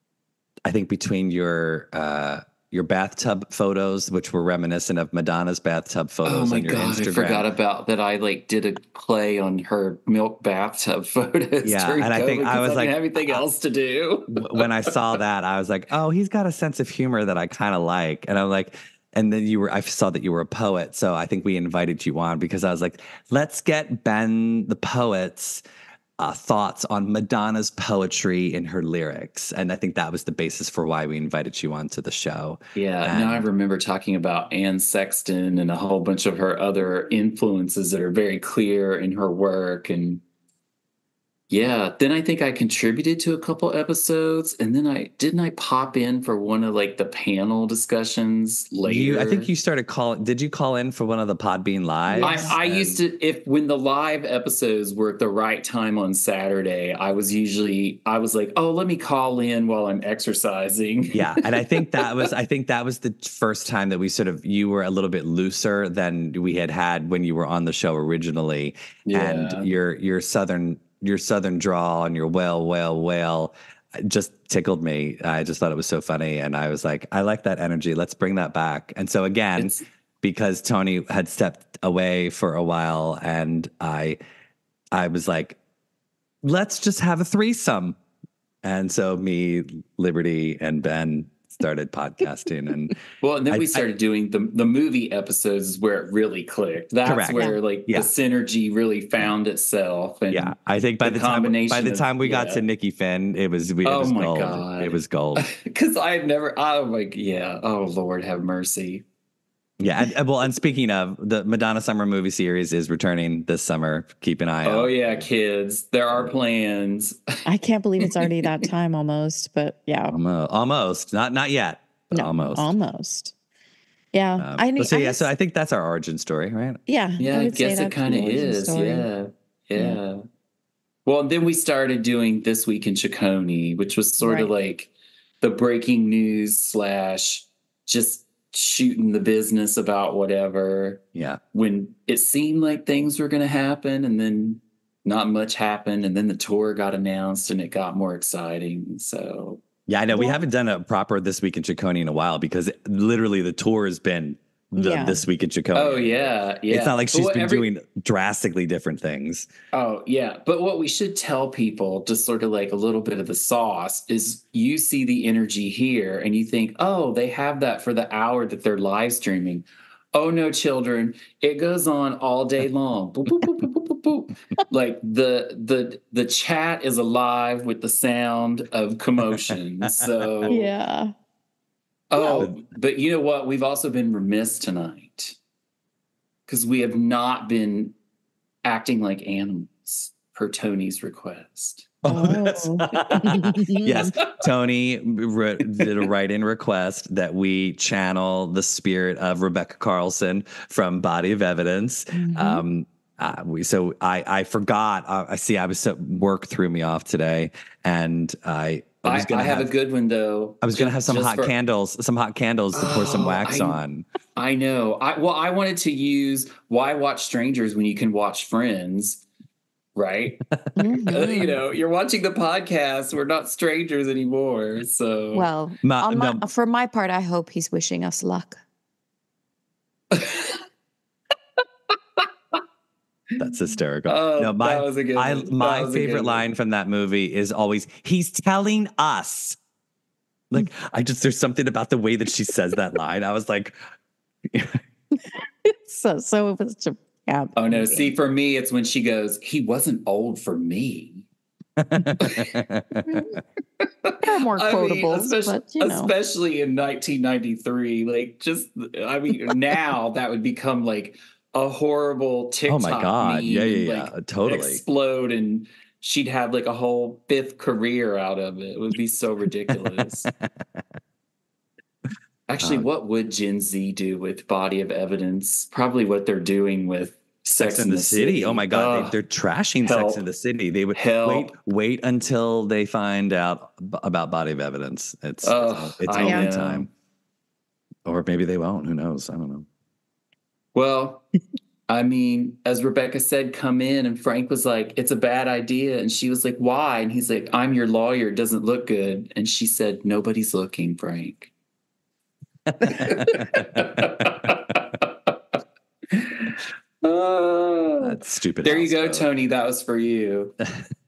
I think between your uh, your bathtub photos, which were reminiscent of Madonna's bathtub photos, oh my on your god, Instagram. I forgot about that. I like did a play on her milk bathtub photos. Yeah, during and I think COVID I was I like, didn't have anything uh, else to do. When I saw that, I was like, oh, he's got a sense of humor that I kind of like, and I'm like. And then you were, I saw that you were a poet. So I think we invited you on because I was like, let's get Ben, the poet's uh, thoughts on Madonna's poetry in her lyrics. And I think that was the basis for why we invited you onto the show. Yeah. And now I remember talking about Anne Sexton and a whole bunch of her other influences that are very clear in her work. And yeah, then I think I contributed to a couple episodes, and then I didn't I pop in for one of like the panel discussions later. You, I think you started calling. Did you call in for one of the Podbean lives? I, I used to, if when the live episodes were at the right time on Saturday, I was usually I was like, oh, let me call in while I'm exercising. Yeah, and I think that was I think that was the first time that we sort of you were a little bit looser than we had had when you were on the show originally, Yeah. and your your southern. Your southern drawl and your whale, whale, whale just tickled me. I just thought it was so funny. And I was like, I like that energy. Let's bring that back. And so again, it's, because Tony had stepped away for a while, and I I was like, let's just have a threesome. And so me, Liberty, and Ben started podcasting. And well, and then I, we started I, doing the the movie episodes where it really clicked. That's correct. where like yeah. the synergy really found itself. And yeah, I think by the, the time by the time we got yeah. to Nikki Finn, it was we. It oh was my gold. god, it was gold. Because I had never. Oh my yeah. Oh Lord, have mercy. Yeah, and, well, and speaking of, the Madonna Summer Movie Series is returning this summer. Keep an eye out. Oh yeah, kids, there are plans. I can't believe it's already that time almost, but yeah, almost, almost, not not yet, but no, almost, almost. Yeah, um, I knew. So I yeah, guess, so I think that's our origin story, right? Yeah, yeah, I, I would say guess it that's kind the of origin is. story. Yeah, yeah, Yeah. Well, and then we started doing This Week in Chicone, which was sort of Right. like the breaking news slash just shooting the business about whatever. Yeah. When it seemed like things were going to happen, and then not much happened, and then the tour got announced, and it got more exciting. So Yeah, I know. We Well- haven't done a proper This Week in Chaconia in a while because literally the tour has been the Yeah. This Week in Chaconia. Oh yeah, yeah. It's not like But she's what been every- doing drastically different things. Oh, yeah. But what we should tell people, just sort of like a little bit of the sauce, is you see the energy here and you think, oh, they have that for the hour that they're live streaming. Oh, no, children. It goes on all day long. Boop, boop, boop, boop, boop, boop, boop. Like the the the chat is alive with the sound of commotion. So Yeah. oh, but you know what? We've also been remiss tonight because we have not been acting like animals per Tony's request. Oh, that's Oh. yes. Tony re- did a write-in request that we channel the spirit of Rebecca Carlson from Body of Evidence. Mhm. Um, uh, we so I I forgot. Uh, I see. I was so, work threw me off today, and I I I, was I gonna have, have, a good one though. I was gonna Ju- have some just hot for- candles, some hot candles to pour some Oh, wax I- on. I know. I well, I wanted to use why watch strangers when you can watch Friends, right? Mhm. Uh, you know, you're watching the podcast. We're not strangers anymore. So Well, Ma- on my, no. for my part, I hope he's wishing us luck. That's hysterical. Oh, no, my that was a good I, one. That my was a good favorite one. line from that movie is always, "He's telling us." Like, I just there's something about the way that she says that line. I was like, So, so it was just, yeah. Oh no! See, for me, it's when she goes, "He wasn't old for me." There are more I mean, quotables, especially, but you know. especially in nineteen ninety-three, like just, I mean, now that would become like a horrible TikTok oh my god, meme yeah, and, yeah, yeah, like, totally. explode, and she'd have like a whole fifth career out of it. It would be so ridiculous. Actually, Um, what would Gen Z do with Body of Evidence? Probably what they're doing with Sex, Sex in the City. Oh my god, Ugh. they, they're trashing help. Sex in the City. They would Help. wait, wait until they find out b- about Body of Evidence. It's Ugh, it's I only know. time, or maybe they won't. Who knows? I don't know. Well, I mean, as Rebecca said, come in, and Frank was like, "It's a bad idea," and she was like, "Why?" And he's like, "I'm your lawyer. It doesn't look good." And she said, "Nobody's looking, Frank." Uh, That's stupid. there you house go, code. Tony. That was for you.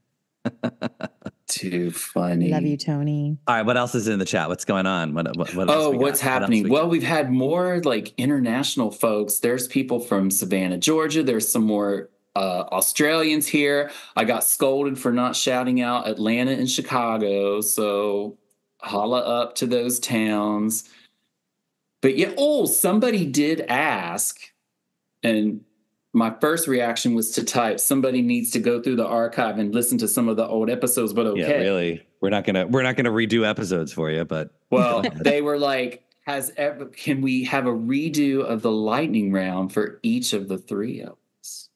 Too funny. Love you, Tony. All right, what else is in the chat? What's going on? What, what, what else Oh, we got? what's What else happening? we Well, got? we've had more like international folks. There's people from Savannah, Georgia. There's some more uh, Australians here. I got scolded for not shouting out Atlanta and Chicago. So holla up to those towns. But yeah, oh, somebody did ask, and my first reaction was to type, somebody needs to go through the archive and listen to some of the old episodes, but okay. Yeah, really. We're not gonna we're not gonna redo episodes for you, but Well, they were like, "Has ever can we have a redo of the lightning round for each of the three of us?"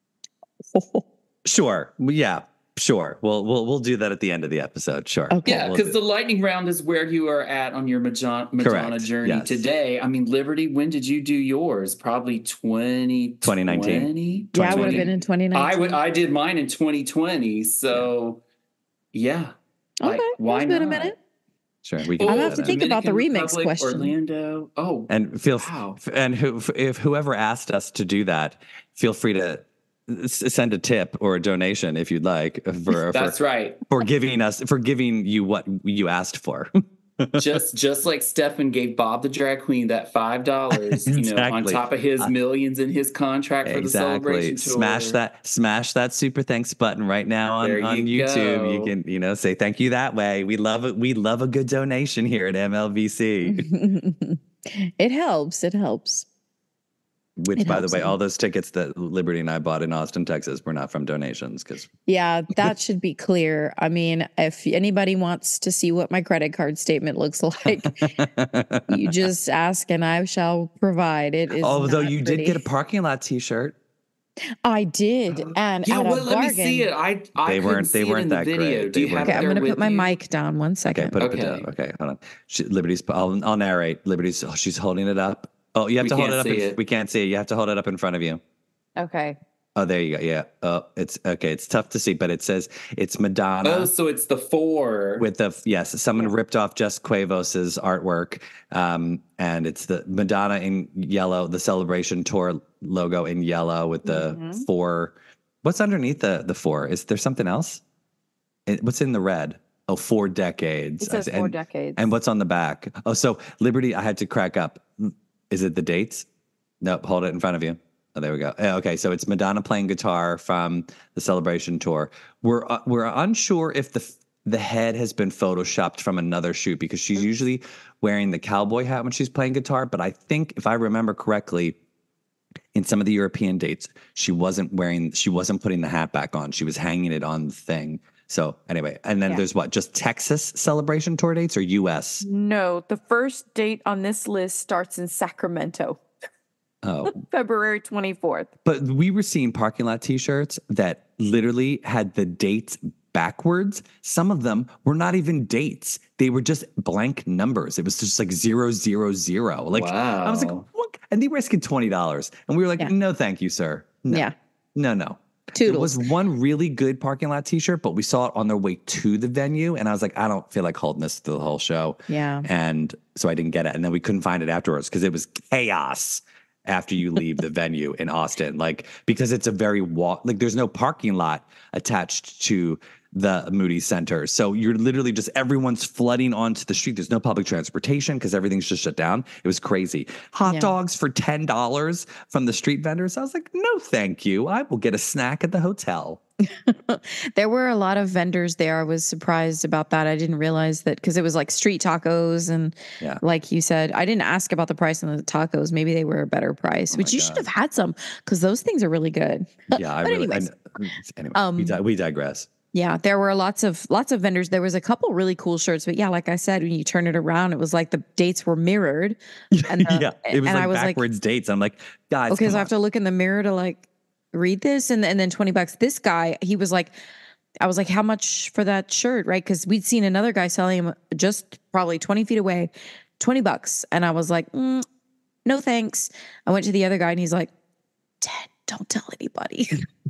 sure, yeah, sure. We'll we'll we'll do that at the end of the episode. Sure. Okay. Yeah, We'll because do- the lightning round is where you are at on your Madonna, Madonna Correct, journey yes. today. I mean, Liberty, when did you do yours? Probably twenty twenty nineteen. Yeah, I would have twenty been in twenty nineteen. I would. I did mine in twenty twenty. So, yeah. Okay, Like, why it's been a not? minute. Sure, we can. I'd do have to that. think about the Dominican remix Republic, question. Orlando. Oh, And feel Wow. f- and who if whoever asked us to do that, feel free to s- send a tip or a donation if you'd like for that's for, right. for giving us for giving you what you asked for. just just like Stefan gave Bob the drag queen that five dollars, you know, on Exactly. top of his Uh, millions in his contract for the celebration Exactly. tour. Smash that smash that super thanks button right now on, There on you YouTube. You go. can, you know, say thank you that way. We love it. We love a good donation here at M L V C. It helps. It helps. Which, It by the helps way, a all lot. those tickets that Liberty and I bought in Austin, Texas, were not from donations because Yeah, that should be clear. I mean, if anybody wants to see what my credit card statement looks like, you just ask and I shall provide. It is. although not you pretty. did get a parking lot T-shirt. I did, and You know at what? a Let bargain. me see it. I I They couldn't weren't- they see it weren't in the that video. great. Do you They have weren't- it Okay, I'm there gonna with put my you? mic down one Okay, second. put it Okay. down. Okay, hold on. She, Liberty's. I'll, I'll narrate. Liberty's. Oh, she's holding it up. Oh, you have We to hold can't it up. see in- it. We can't see it. You have to hold it up in front of you. Okay. Oh, there you go. Yeah. Oh, it's okay. It's tough to see, but it says it's Madonna. Oh, so it's the four. With the yes, someone Yeah. ripped off Jess Cuevos's artwork, um, and it's the Madonna in yellow, the Celebration Tour logo in yellow with the Mhm. four. What's underneath the the four? Is there something else? It- what's in the red? Oh, four decades. It says and, four decades. And what's on the back? Oh, so Liberty. I had to crack up. Is it the dates? Nope. Hold it in front of you. Oh, there we go. Yeah, okay, so it's Madonna playing guitar from the Celebration Tour. We're uh, we're unsure if the the head has been photoshopped from another shoot because she's usually wearing the cowboy hat when she's playing guitar. But I think if I remember correctly, in some of the European dates, she wasn't wearing, she wasn't putting the hat back on. She was hanging it on the thing. So anyway, and then Yeah. there's what, just Texas Celebration Tour dates or U S? No, the first date on this list starts in Sacramento, Oh, February twenty-fourth. but we were seeing parking lot T-shirts that literally had the dates backwards. Some of them were not even dates; they were just blank numbers. It was just like zero zero zero. Like I was like, Wow. what? And they were asking twenty dollars, and we were like, Yeah. no, thank you, sir. No, Yeah. no, no. Toodles. There was one really good parking lot T-shirt, but we saw it on their way to the venue, and I was like, I don't feel like holding this through the whole show. Yeah. And so I didn't get it, and then we couldn't find it afterwards because it was chaos after you leave the venue in Austin, like because it's a very walk, like there's no parking lot attached to the Moody Center, so you're literally just everyone's flooding onto the street. There's no public transportation because everything's just shut down. It was crazy. Hot Yeah. dogs for ten dollars from the street vendors. I was like, no, thank you. I will get a snack at the hotel. There were a lot of vendors there. I was surprised about that. I didn't realize that because it was like street tacos and Yeah. like you said, I didn't ask about the price on the tacos. Maybe they were a better price, which my you should God. have had some because those things are really good. Yeah, I But really. anyways, I, anyway, um, we, di- we digress. Yeah, there were lots of lots of vendors. There was a couple really cool shirts, but yeah, like I said, when you turn it around, it was like the dates were mirrored, and the, yeah, it was and like I was like, backwards dates. I'm like, guys, okay, come so I on. have to look in the mirror to like read this, and and then twenty bucks. This guy, he was like, I was like, how much for that shirt, right? Because we'd seen another guy selling him just probably twenty feet away, twenty bucks, and I was like, mm, no thanks. I went to the other guy, and he's like, ten. Don't tell anybody.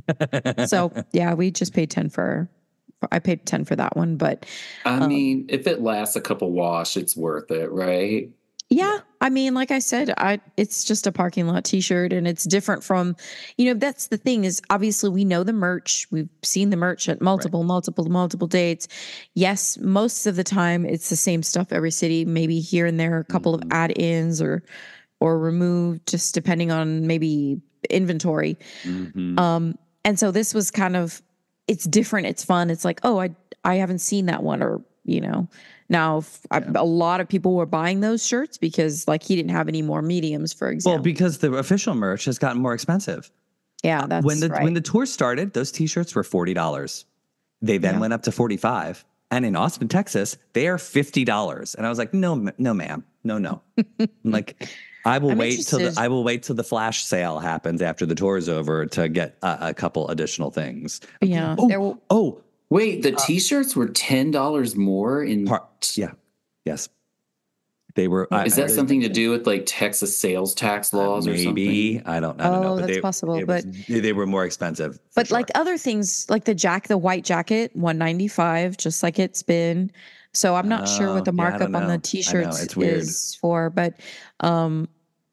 So yeah, we just paid ten for. I paid ten for that one, but I Um, mean, if it lasts a couple wash, it's worth it, right? yeah, I mean, like I said, I it's just a parking lot T-shirt, and it's different from, you know, that's the thing is obviously we know the merch, we've seen the merch at multiple, multiple, multiple dates. Yes, most of the time it's the same stuff every city. Maybe here and there a couple of add-ins or or removed, just depending on maybe inventory. Mhm. Um, and so this was kind of, it's different. It's fun. It's like, oh, I I haven't seen that one, or you know, now f- I- a lot of people were buying those shirts because like he didn't have any more mediums, for Well, example. because the official merch has gotten more expensive. yeah, that's when the right. when the tour started, those T-shirts were forty dollars. They then Yeah. went up to forty-five, and in Austin, Texas, they are fifty dollars. And I was like, no, ma- no, ma'am, no, no. I'm like, I will I'm wait till the interested. I will wait till the flash sale happens after the tour is over to get a, a couple additional things. yeah, Oh, there w- oh, Wait, the t-shirts were ten dollars more in par- yeah, yes, they were. I- Is that I- something to do with like Texas sales tax laws or maybe something? I don't. I don't know. Oh, But that's they, possible, it was- but- they, they were more expensive. for but sure. like other things, like the jack, the white jacket, one ninety five, just like it's been. So I'm not sure Oh, what the yeah, I markup don't on know. I the know, T-shirts it's weird. is for, but um,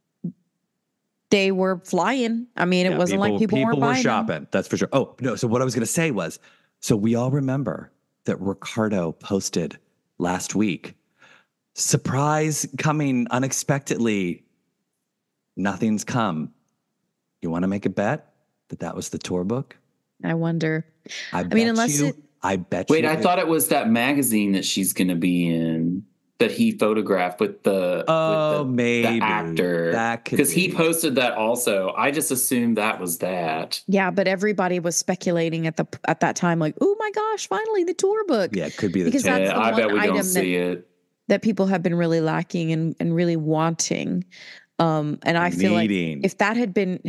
they were flying. I mean, it Yeah, wasn't like people, weren't were buying them. shopping. That's for sure. Oh no! So what I was going to say was, so we all remember that Ricardo posted last week, surprise coming unexpectedly. Nothing's come. You want to make a bet that that was the tour book? I wonder. I, bet mean, unless you. it- I bet Wait, you. I it- thought it was that magazine that she's going to be in that he photographed with the, Oh, with the, maybe the actor. that could Because he be. posted that also. I just assumed that was that. Yeah, but everybody was speculating at the at that time, like, "Oh my gosh, finally the tour book!" Yeah, it could be the Because tour. that's Yeah, the I one bet we item don't that- see it. that people have been really lacking and and really wanting. Um, and I feel like Needing. if that had been,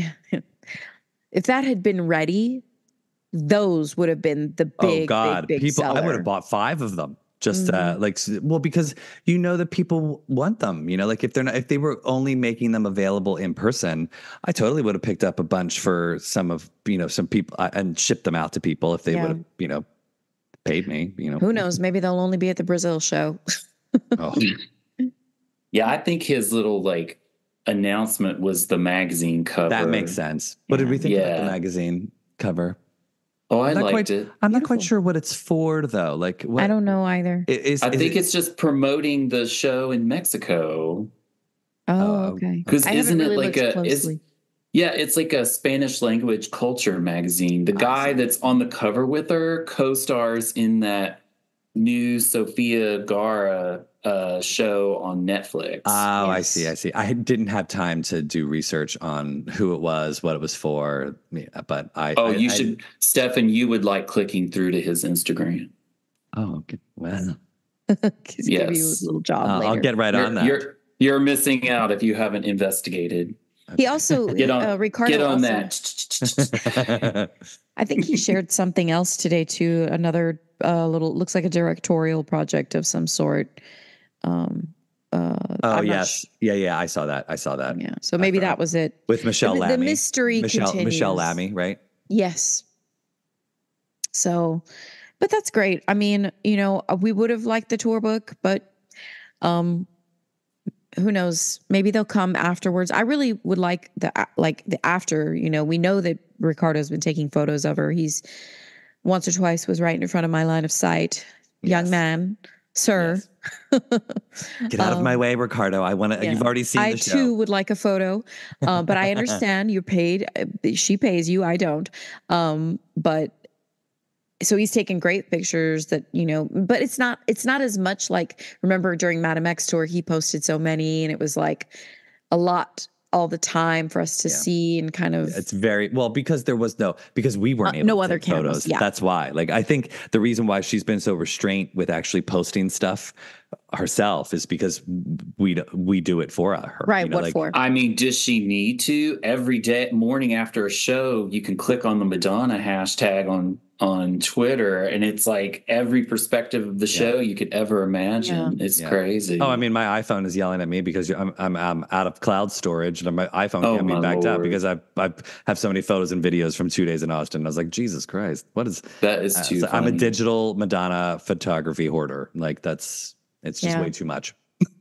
if that had been ready, those would have been the big, oh God, big, big people! I would seller. have bought five of them. Just uh, like, s- well, because you know that people want them. You know, like if they're not, if they were only making them available in person, I totally would have picked up a bunch for some of you know some people uh, and shipped them out to people if they Yeah. would have you know paid me. You know, Who knows? Maybe they'll only be at the Brazil show. Oh, Yeah, I think his little like announcement was the magazine cover. that makes sense. What did we think about the Yeah. magazine cover? Oh, I I'm not liked quite. it. I'm not quite Beautiful. sure what it's for though. Like, what I don't know either. i- is? I is think it- it's just promoting the show in Mexico. Oh, Oh, okay. Because I haven't isn't really it like looked a is closely. yeah, it's like a Spanish language culture magazine. The guy that's on the cover with her co-stars in that new Sofia Gara uh, show on Netflix. Oh, I Yes. see. I see. I didn't have time to do research on who it was, what it was for, yeah, but I. oh, I- you I- should, Stefan. You would like clicking through to his Instagram. Oh, okay. Well, He's giving you a Yes. little job uh, later. I'll get right You're, on that. you're you're missing out if you haven't investigated. He also, Get on, uh, Ricardo get on also, that. I think he shared something else today too. Another uh, little, looks like a directorial project of some sort. Um, uh, Oh I'm not yes, sh- yeah, yeah. I saw that. I saw that yeah. So maybe that was it. with Michelle the, the Lammy. mystery Michelle continues. Michelle Lammy, right? Yes. So, but that's great. I mean, you know, uh, we would have liked the tour book, but um, who knows? Maybe they'll come afterwards. I really would like the a- like the after. You know, we know that Ricardo's been taking photos of her. He's once or twice was right in front of my line of sight. Young Yes. man, sir. Get out of my Um, way, Ricardo. I want to. yeah. You've already seen I the show. too would like a photo, uh, but I understand you're paid. uh, She pays you. I don't. Um, but so he's taking great pictures that you know. But it's not. It's not as much like remember during Madam X tour he posted so many, and it was like a lot all the time for us to Yeah. see and kind of. It's very well because there was no because we weren't Uh, able no to other take photos. cameras, yeah. That's why. Like I think the reason why she's been so restrained with actually posting stuff herself is because we d- we do it for her. Right, you know, what like, for? I mean, does she need to? Every day, morning after a show, you can click on the Madonna hashtag on on Twitter, and it's like every perspective of the show you could ever imagine. It's Yeah. crazy. Oh, I mean, my iPhone is yelling at me because I'm I'm, I'm out of cloud storage and my iPhone Oh, can't be my backed up Lord. because I I have so many photos and videos from two days in Austin. I was like, Jesus Christ, what is? that is uh, too. so I'm a funny. digital Madonna photography hoarder. Like that's it's just Yeah. way too much.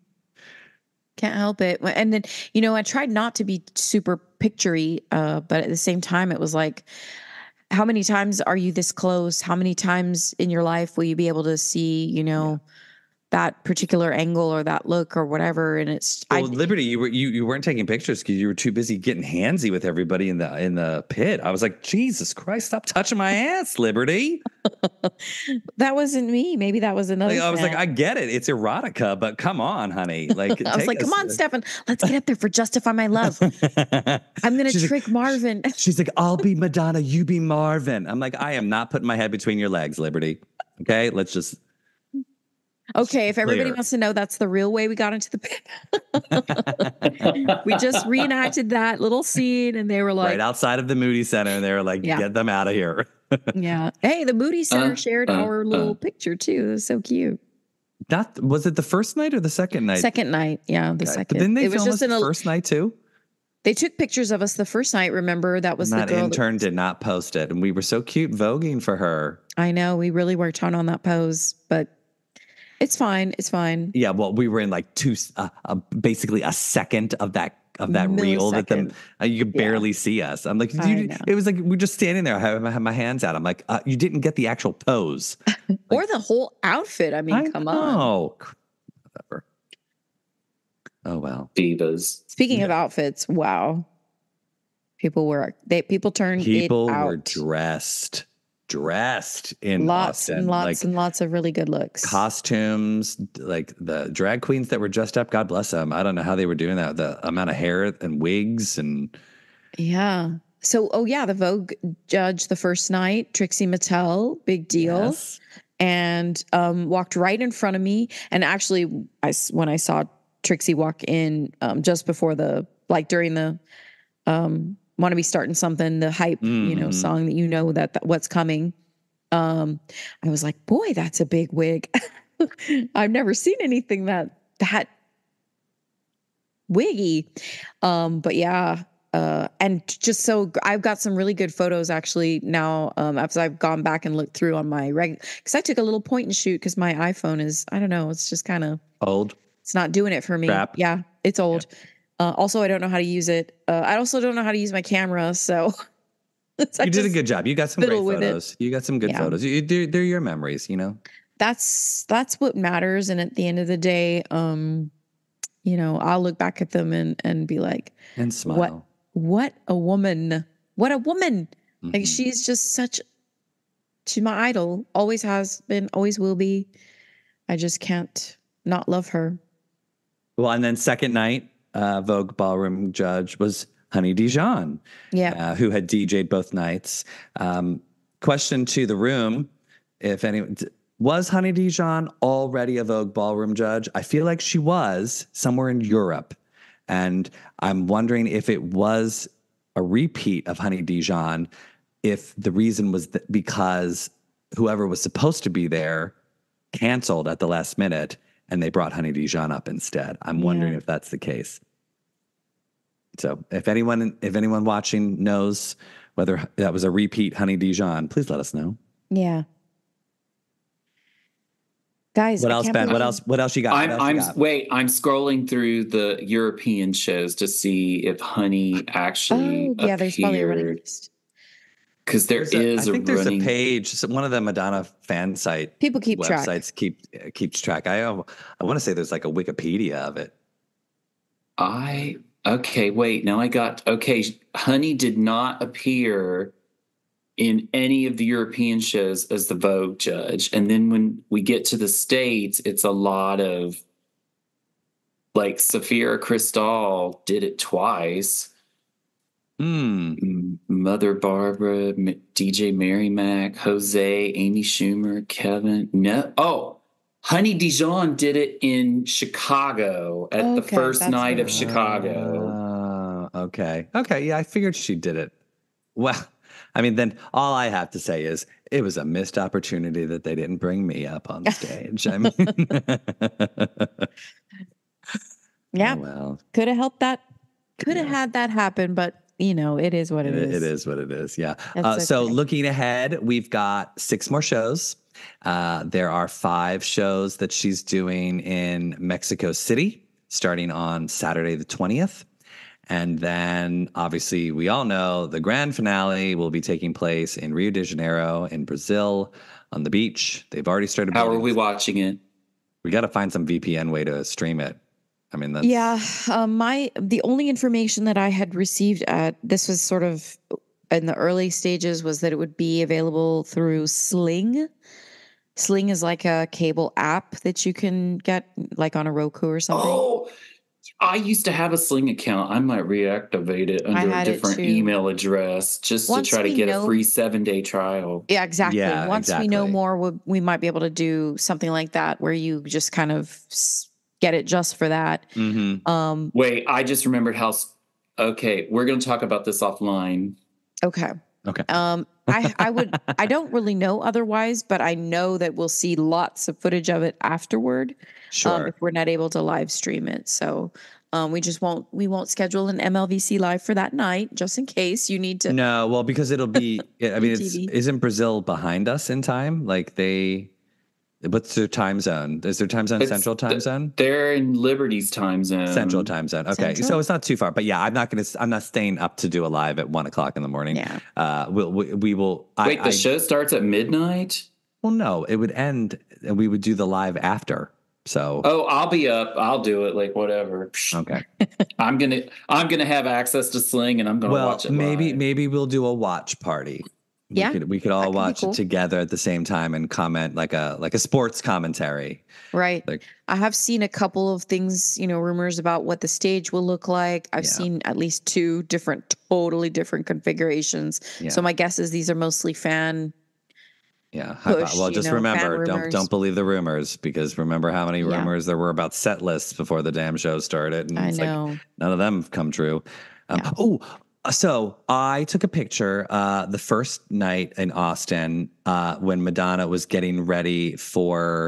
Can't help it. And then, you know, I tried not to be super picturey, uh, but at the same time, it was like, how many times are you this close? How many times in your life will you be able to see, you know, that particular angle or that look or whatever? And it's, Well, I, Liberty, you were you you weren't taking pictures because you were too busy getting handsy with everybody in the in the pit. I was like, Jesus Christ, stop touching my ass, Liberty. that wasn't me. Maybe that was another. Like, I was like, fan. I get it, it's erotica, but come on, honey. Like, I was take like, come us- on, Stefan, let's get up there for Justify My Love. I'm going to She's like- trick Marvin. She's like, I'll be Madonna, you be Marvin. I'm like, I am not putting my head between your legs, Liberty. Okay, let's just. Okay, if everybody Clear. wants to know, that's the real way we got into the pit. We just reenacted that little scene, and they were like, right outside of the Moody Center, and they were like, Yeah. get them out of here. yeah. Hey, the Moody Center Uh, shared uh, our little uh. picture too. It was so cute. Not was it the first night or the second night? Second night, yeah, the Okay. second. But didn't they it was film just us in the a. first night too? They took pictures of us the first night. Remember that was And the that girl. intern did not post it, and we were so cute voguing for her. That, I know we really worked hard on that pose, but it's fine. It's fine. Yeah, well, we were in like two, uh, uh, basically a second of that of that reel that them Millisecond. uh, you could Yeah. barely see us. I'm like, I you, know. it was like we're just standing there. I have, I have my hands out. I'm like, uh, you didn't get the actual pose. Or the whole outfit. I mean, I come on. know. Whatever. Oh well. Divas. Speaking of outfits, wow. People were they people turned People it out. were dressed, dressed in lots Austin, and lots like and lots of really good looks. costumes, like the drag queens that were dressed up. God bless them. I don't know how they were doing that. The amount of hair and wigs and Yeah. So, oh yeah, the Vogue judge the first night, Trixie Mattel, big deal, Yes. and um, walked right in front of me. And actually, I s- when I saw Trixie walk in um, just before the like during the um, "Want to Be Starting Something," the hype, you know, Mhm. song that you know that, that what's coming. Um, I was like, boy, that's a big wig. I've never seen anything that that wiggy. Um, but yeah, uh, and just so I've got some really good photos actually now. Um, as I've gone back and looked through on my reg, because I took a little point and shoot because my iPhone is, I don't know, it's just kind of Old. it's not doing it for me. Crap. Yeah, it's old. Uh, also, I don't know how to use it. Uh, I also don't know how to use my camera, so I You did a just good job. You got some great fiddle with it. photos. You got some good Yeah. photos. You, they're, they're your memories, you know? That's that's what matters. And at the end of the day, um, you know, I'll look back at them and and be like, And smile. what what a woman. What a woman. Like Mhm. she's just such she's my idol. Always has been, always will be. I just can't not love her. Well, and then second night, uh, Vogue Ballroom judge was Honey Dijon, Yeah. uh, who had D J'd both nights. Um, question to the room, if anyone, was Honey Dijon already a Vogue Ballroom judge? I feel like she was somewhere in Europe. And I'm wondering if it was a repeat of Honey Dijon, if the reason was that because whoever was supposed to be there canceled at the last minute and they brought Honey Dijon up instead. I'm wondering Yeah. if that's the case. So if anyone if anyone watching knows whether that was a repeat Honey Dijon, please let us know. Yeah. Guys, What I else, can't Ben? What believe- else? What else you got? I'm what else I'm you got? wait, I'm scrolling through the European shows to see if Honey actually Oh, yeah, there's probably a running appeared. list. Because there There's a- is I a think there's running a page. so One of the Madonna fan site People keep track. websites keep keeps track. I uh, I want to say there's like a Wikipedia of it. I okay, wait, now I got okay. Honey did not appear in any of the European shows as the Vogue judge. And then when we get to the States, it's a lot of like Safira Cristal did it twice. Hmm. M- Mother Barbara, M- D J Mary Mac, Jose, Amy Schumer, Kevin. No, oh, Honey Dijon did it in Chicago at the Okay, first that's night of right. Chicago. Uh, okay. Okay. Yeah, I figured she did it. Well, I mean, then all I have to say is it was a missed opportunity that they didn't bring me up on stage. I mean, Yeah. oh, well, Could have helped that. Could have Yeah. had that happen, but you know, it is what it, it, is. it is what it is. Yeah. That's Uh, so okay. looking ahead, we've got six more shows. Uh, there are five shows that she's doing in Mexico City, starting on Saturday the twentieth. And then, obviously, we all know the grand finale will be taking place in Rio de Janeiro in Brazil on the beach. They've already started. How are building- we watching it? We got to find some V P N way to stream it. I mean, that's Yeah, um, my the only information that I had received at this was sort of in the early stages was that it would be available through Sling. Sling is like a cable app that you can get like on a Roku or something. Oh, I used to have a Sling account. I might reactivate it under a had it different too. email address just Once to try to we get know- a free seven day trial. Yeah, exactly. Yeah, Once we know exactly. more, we, we might be able to do something like that where you just kind of s- get it just for that. Mhm. Um, Wait, I just remembered how. s- Okay, we're going to talk about this offline. okay. Okay. Um, I I would I don't really know otherwise, but I know that we'll see lots of footage of it afterward. Um, Sure. if we're not able to live stream it, so um, we just won't we won't schedule an M L V C live for that night, just in case you need to. No, well, because it'll be. I mean, it's T V. isn't Brazil behind us in time? Like they, what's their time zone? Is their time zone It's Central time the- zone? They're in Liberty's time zone. Central time zone. Okay, Central? so it's not too far, but yeah, I'm not gonna. I'm not staying up to do a live at one o'clock in the morning. Yeah. Uh, we'll, we we will. Wait, I, the I, show starts at midnight? Well, no, it would end, and we would do the live after. So Oh, I'll be up. I'll do it. Like whatever. Psh, okay. I'm gonna I'm gonna have access to Sling and I'm gonna Well, watch it. maybe live. maybe we'll do a watch party. We Yeah, could, we could that all could be watch cool. it together at the same time and comment like a like a sports commentary. Right. Like I have seen a couple of things, you know, rumors about what the stage will look like. I've Yeah. seen at least two different, totally different configurations. Yeah. So my guess is these are mostly fan. Yeah. How about- Push, well, you just know, fan remember, don't rumors. don't believe the rumors because remember how many Yeah. rumors there were about set lists before the damn show started. And I it's know. like none of them have come true. Um, Yeah. Oh, so I took a picture uh, the first night in Austin uh, when Madonna was getting ready for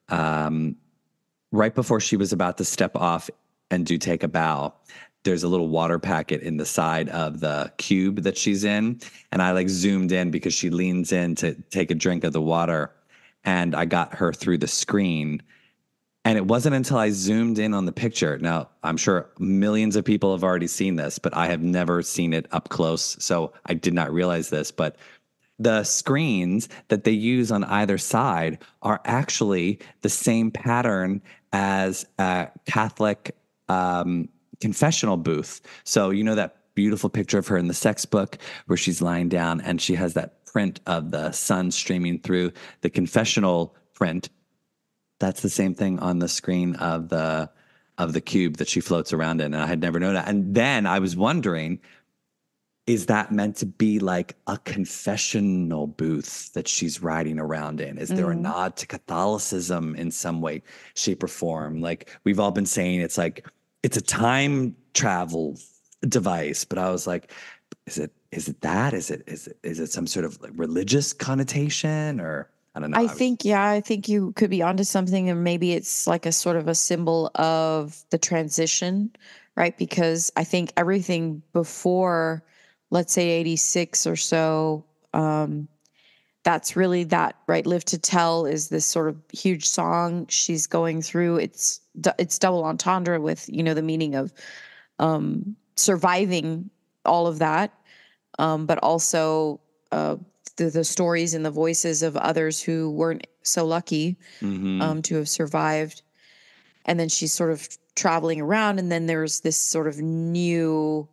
Um, right before she was about to step off and do Take a Bow, there's a little water packet in the side of the cube that she's in. And I like zoomed in because she leans in to take a drink of the water. And I got her through the screen. And it wasn't until I zoomed in on the picture. Now, I'm sure millions of people have already seen this, but I have never seen it up close. So I did not realize this. But the screens that they use on either side are actually the same pattern as a Catholic um, confessional booth. So, you know, that beautiful picture of her in the sex book where she's lying down and she has that print of the sun streaming through the confessional print. That's the same thing on the screen of the of the cube that she floats around in. And I had never known that. And then I was wondering, is that meant to be like a confessional booth that she's riding around in? Is there a nod to Catholicism in some way, shape, or form? Like we've all been saying, it's like it's a time travel device. But I was like, is it is it that? Is it is it is it some sort of like religious connotation or? I don't know. I I was- think, yeah, I think you could be onto something, and maybe it's like a sort of a symbol of the transition, right? Because I think everything before, let's say eighty-six or so, um, that's really that, right? Live to Tell is this sort of huge song she's going through. It's du- it's double entendre with, you know, the meaning of um, surviving all of that, um, but also uh, the, the stories and the voices of others who weren't so lucky Mhm. um, to have survived. And then she's sort of traveling around, and then there's this sort of new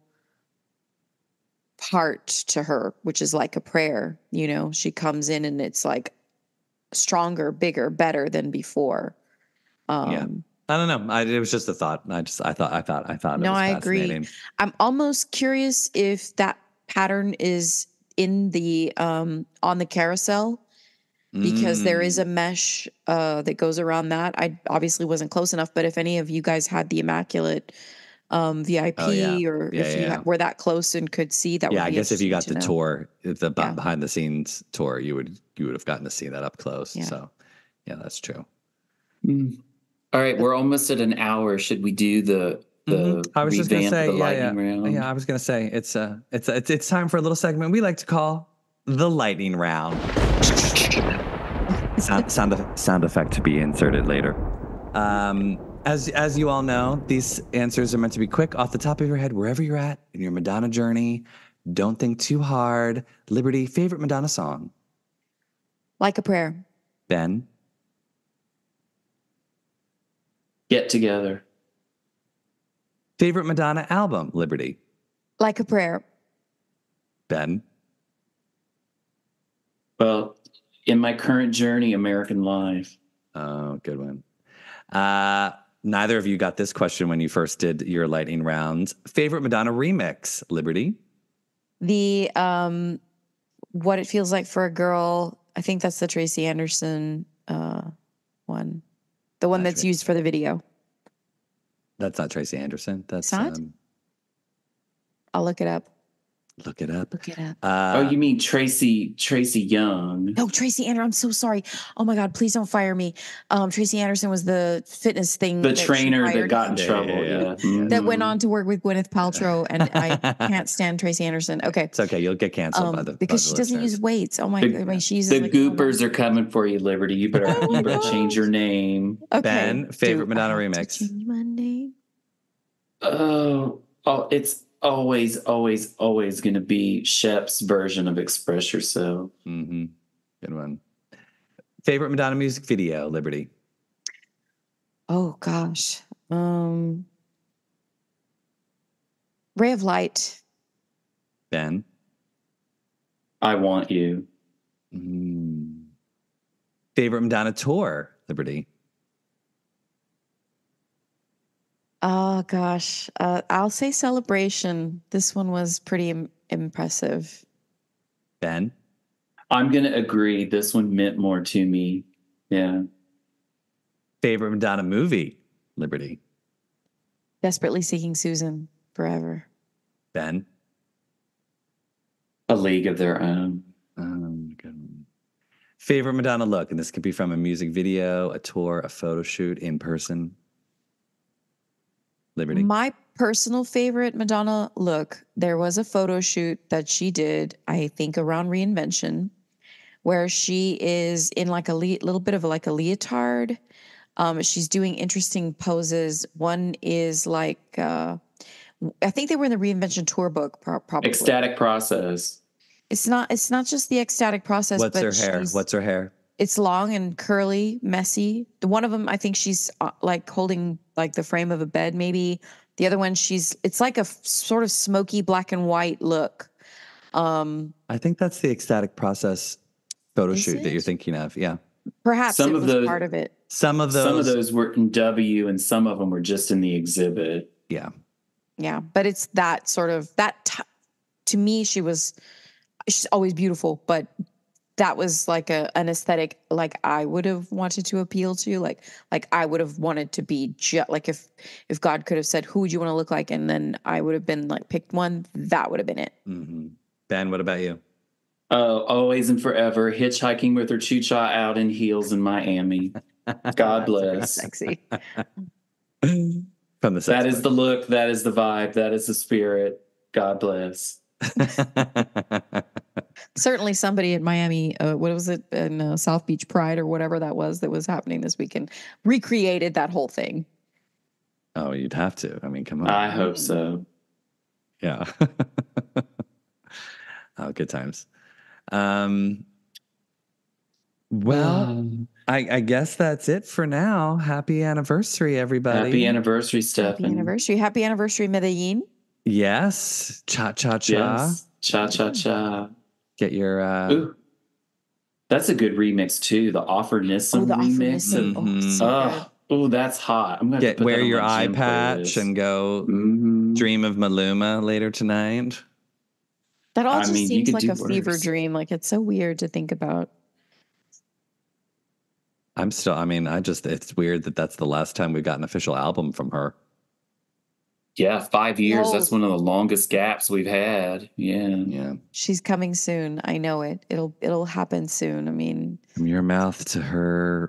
part to her, which is like a prayer. You know, she comes in and it's like stronger, bigger, better than before. Um, Yeah. I don't know. I, it was just a thought. I just, I thought, I thought, I thought No, it was I agree. fascinating. I'm almost curious if that pattern is in the um on the carousel, because there is Mm. a mesh uh that goes around that. I obviously wasn't close enough, but if any of you guys had the Immaculate um V I P, Oh, yeah. or Yeah, if yeah, you yeah. ha- were that close and could see, that Yeah, would I be guess if you got interesting the to know. tour, if the Yeah. behind the scenes tour, you would you would have gotten to see that up close. Yeah. So, yeah, that's true. Mm. All right, we're almost at an hour. Should we do the the Mhm. I was just gonna revamp of say, the yeah, lightning yeah, round? yeah. I was gonna say it's uh it's it's it's time for a little segment we like to call the lightning round. sound sound, eff- sound effect to be inserted later. Um, as as you all know, these answers are meant to be quick, off the top of your head, wherever you're at in your Madonna journey. Don't think too hard. Liberty, favorite Madonna song? Like a Prayer. Ben, Get Together. favorite Madonna album? Liberty, Like a Prayer. Ben, Well, in my current journey, American Life. oh, good one. Uh, neither of you got this question when you first did your lightning rounds. Favorite Madonna remix? Liberty, The um What It Feels Like for a Girl. I think that's the Tracy Anderson uh one. The one Not that's Tracy. used for the video. that's not Tracy Anderson. That's It's not? um, I'll look it up. look it up. Look it up. Uh, Oh, you mean Tracy Tracy Young? No, Tracy Anderson. I'm so sorry. Oh my God, please don't fire me. Um, Tracy Anderson was the fitness thing. The that she trainer that hired got in Yeah, trouble. yeah, Yeah. yeah. Mhm. that went on to work with Gwyneth Paltrow, and I can't stand Tracy Anderson. Okay, It's okay. You'll get canceled by um, the by because the she doesn't listeners. use weights. Oh my The- God, I mean, she uses The like Goopers are coming for you, Liberty. You better Oh my you better gosh. change your name. Okay. Ben, favorite Do I Madonna have to remix? change my name? Oh, oh, it's always, always, always going to be Shep's version of Express Yourself. Mm-hmm. Good one. Favorite Madonna music video? Liberty, Oh gosh. Um, Ray of Light. Ben. I Want You. Mm. Favorite Madonna tour? Liberty, Oh gosh. Uh, I'll say Celebration. This one was pretty Im- impressive. Ben. I'm going to agree. This one meant more to me. Yeah. Favorite Madonna movie? Liberty, Desperately Seeking Susan. Forever. Ben. A League of Their Own. Um, good one. Favorite Madonna look, and this could be from a music video, a tour, a photo shoot, in person. Liberty. My personal favorite Madonna look, there was a photo shoot that she did, I think around Reinvention, where she is in like a le- little bit of a, like a leotard. Um, she's doing interesting poses. One is like, uh, I think they were in the Reinvention tour book, pro- probably. Ecstatic Process. It's not. It's not just the ecstatic process. What's but her hair? she's- What's her hair? It's long and curly, messy. The one of them, I think she's uh, like holding like the frame of a bed, maybe. The other one, she's. It's like a f- sort of smoky black and white look. Um, I think that's the Ecstatic Process photo Is shoot that it? you're thinking of. Yeah. perhaps Some it of was those- part of it. Some of those. Some of those were in W, and some of them were just in the exhibit. Yeah. Yeah, but it's that sort of that. T- to me, she was. She's always beautiful, but that was like a an aesthetic like I would have wanted to appeal to. Like like I would have wanted to be just like if if God could have said, "Who would you want to look like?" and then I would have been like picked one. That would have been it. Mm-hmm. Ben, what about you? Oh, always and forever, hitchhiking with her chucha out in heels in Miami. God bless. Sexy. From the That is the look. That is the vibe. That is the spirit. God bless. Certainly, somebody at Miami, uh, what was it in uh, South Beach Pride or whatever that was that was happening this weekend, recreated that whole thing. Oh, you'd have to. I mean, come on. I hope so. Yeah. Oh, good times. Um, well, Um, I, I guess that's it for now. Happy anniversary, everybody. happy anniversary, Happy Stefan. anniversary. Happy anniversary, Medellin. Yes. Cha cha cha. Yes. Cha cha cha. Get your uh Ooh. That's a good remix too. The Offernism Oh, the remix. Offernism. Mhm. Oh, so Oh, oh, that's hot. I'm gonna get put wear that on your my eye gym patch playlist. and go Mhm. dream of Maluma later tonight. that all I just mean, you seems could like do a fever worse. dream. Like it's so weird to think about. I'm still I mean, I just it's weird that that's the last time we got an official album from her. Yeah, five years. No. That's one of the longest gaps we've had. Yeah. Yeah. She's coming soon. I know it. It'll it'll happen soon. I mean, From your mouth to her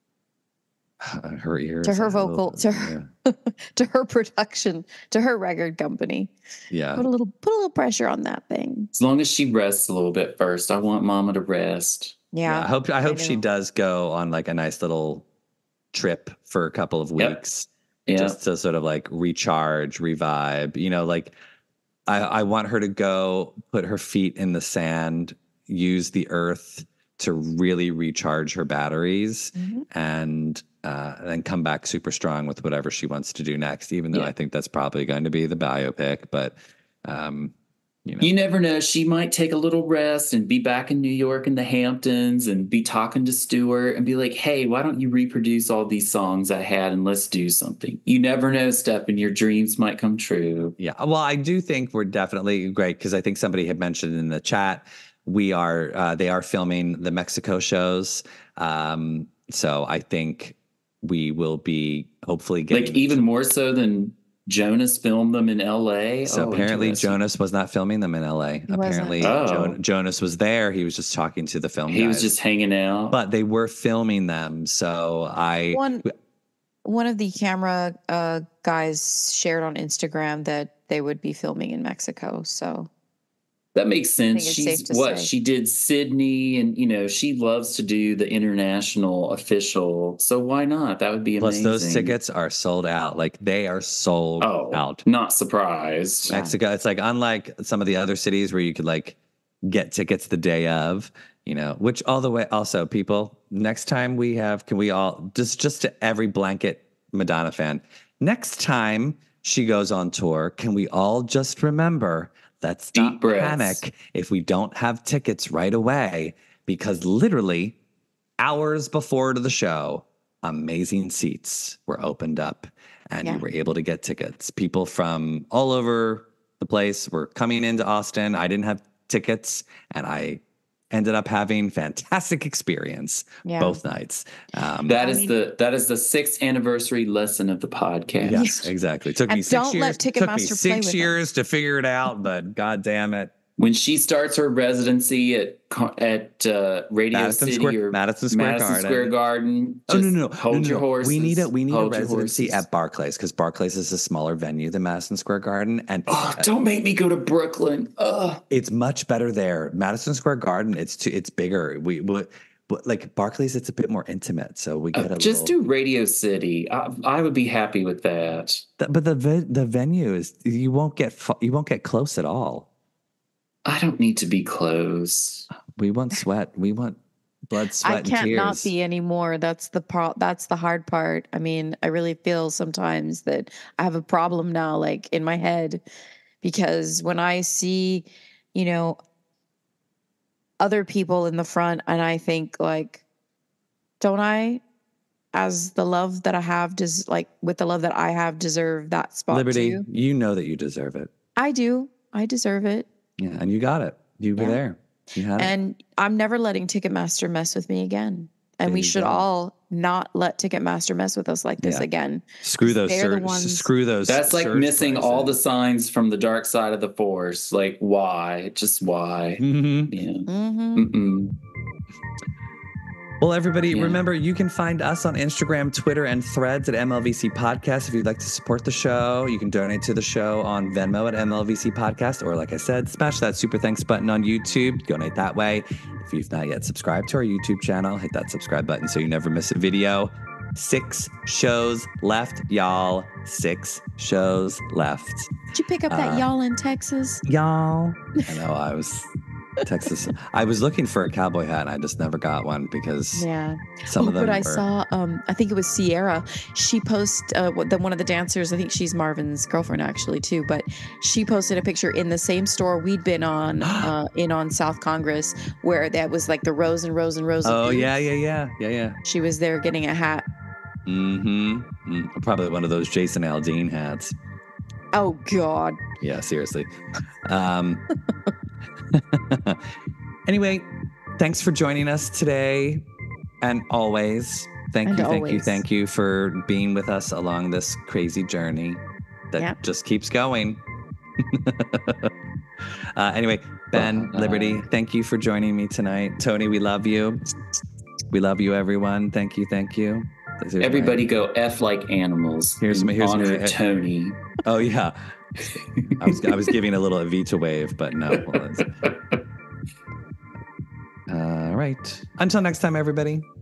her ears. to her I vocal, hope. to her, to her production, to her record company. Yeah. Put a little put a little pressure on that thing. As long as she rests a little bit first. I want Mama to rest. Yeah. Yeah. I hope I hope she know. does go on like a nice little trip for a couple of Yep. weeks. Yeah. Just to sort of like recharge, revive. You know, like I, I want her to go put her feet in the sand, use the earth to really recharge her batteries, Mhm. and uh, then come back super strong with whatever she wants to do next. Even though Yeah. I think that's probably going to be the biopic, but um, you know, You never know. She might take a little rest and be back in New York in the Hamptons and be talking to Stewart and be like, hey, why don't you reproduce all these songs I had and let's do something? You never know, Steph, and your dreams might come true. yeah. Well, I do think we're definitely great because I think somebody had mentioned in the chat we are uh, they are filming the Mexico shows, um, so I think we will be hopefully getting Like even more so than Jonas filmed them in L A. So Oh, apparently interesting. Jonas was not filming them in L A. wasn't. Apparently Oh. Jo- Jonas was there. He was just talking to the film He was guys. just hanging out. But they were filming them. So I One one of the camera uh, guys shared on Instagram that they would be filming in Mexico. So That makes sense. it's She's safe to what say. she did Sydney, and you know she loves to do the international official. So why not? That would be plus amazing. those tickets are sold out. Like they are sold Oh, out. not surprised. Yeah. Mexico, it's like unlike some of the other cities where you could like get tickets the day of, you know, which all the way also people, next time we have, can we all just just to every blanket Madonna fan, next time she goes on tour, can we all just remember let's Deep not breaths. panic if we don't have tickets right away, because literally hours before to the show, amazing seats were opened up and Yeah. you were able to get tickets. People from all over the place were coming into Austin. I didn't have tickets and I ended up having fantastic experience yeah. both nights. Um, That I is mean- the that is the sixth anniversary lesson of the podcast. yes, exactly. It took me And six don't let years. Took me Ticketmaster play six with it. years to figure it out, but God damn it. when she starts her residency at co- at uh, Radio Madison City Square- or Madison Square Madison Garden. Square Garden. Oh no, just no, no, hold no, no, your no. horses. We need a we need a hold your residency horses. at Barclays because Barclays is a smaller venue than Madison Square Garden, and Oh, uh, don't make me go to Brooklyn. Ugh. it's much better there. Madison Square Garden, it's too, it's bigger. We, we but like Barclays, it's a bit more intimate, so we get Uh, a just little, do Radio City. I, I would be happy with that. Th- but the ve- the venue is you won't get fu- you won't get close at all. I don't need to be close. We want sweat. We want blood, sweat, I and can't tears. not be anymore. That's the pro- that's the hard part. I mean, I really feel sometimes that I have a problem now, like in my head, because when I see, you know, other people in the front, and I think like, don't I, as the love that I have, does like with the love that I have, deserve that spot Liberty, too? you know that you deserve it. I do. I deserve it. Yeah, and you got it. You were Yeah. there. You had it. And I'm never letting Ticketmaster mess with me again. And There we you should go. all not let Ticketmaster mess with us like this Yeah. again. Screw those. they're the Sur- ones- screw those. That's like surge missing all the prices. signs from the dark side of the force. Like, why? Just why? Mhm. Yeah. Mm-hmm. Mm-mm. Well, everybody, Yeah. remember you can find us on Instagram, Twitter, and Threads at M L V C Podcast. If you'd like to support the show, you can donate to the show on Venmo at M L V C Podcast, or like I said, smash that super thanks button on YouTube. Donate that way. If you've not yet subscribed to our YouTube channel, hit that subscribe button so you never miss a video. Six shows left, y'all. Six shows left. Did you pick up that Uh, y'all in Texas? Y'all. I know I was Texas. I was looking for a cowboy hat and I just never got one because Yeah. some oh, of them but I were. saw, um, I think it was Sierra. She posted, uh, what- the, one of the dancers, I think she's Marvin's girlfriend actually too, but she posted a picture in the same store we'd been on, uh, in on South Congress, where that was like the rows and rows and rows of Oh, booths. yeah, yeah, yeah. Yeah, yeah. She was there getting a hat. Mm-hmm. Mm, probably one of those Jason Aldean hats. Oh, God. Yeah, seriously. Um, anyway, thanks for joining us today and always. Thank And you, thank you, always. thank you for being with us along this crazy journey that Yep. just keeps going. uh, anyway, Ben, Bye. Liberty, thank you for joining me tonight. Tony, we love you. We love you, everyone. Thank you, thank you. Here's my- Everybody go F like animals. Here's in my- here's honor my- of Tony. Oh yeah, I was I was giving a little Evita wave, but no. Well, it's- All right. Until next time, everybody.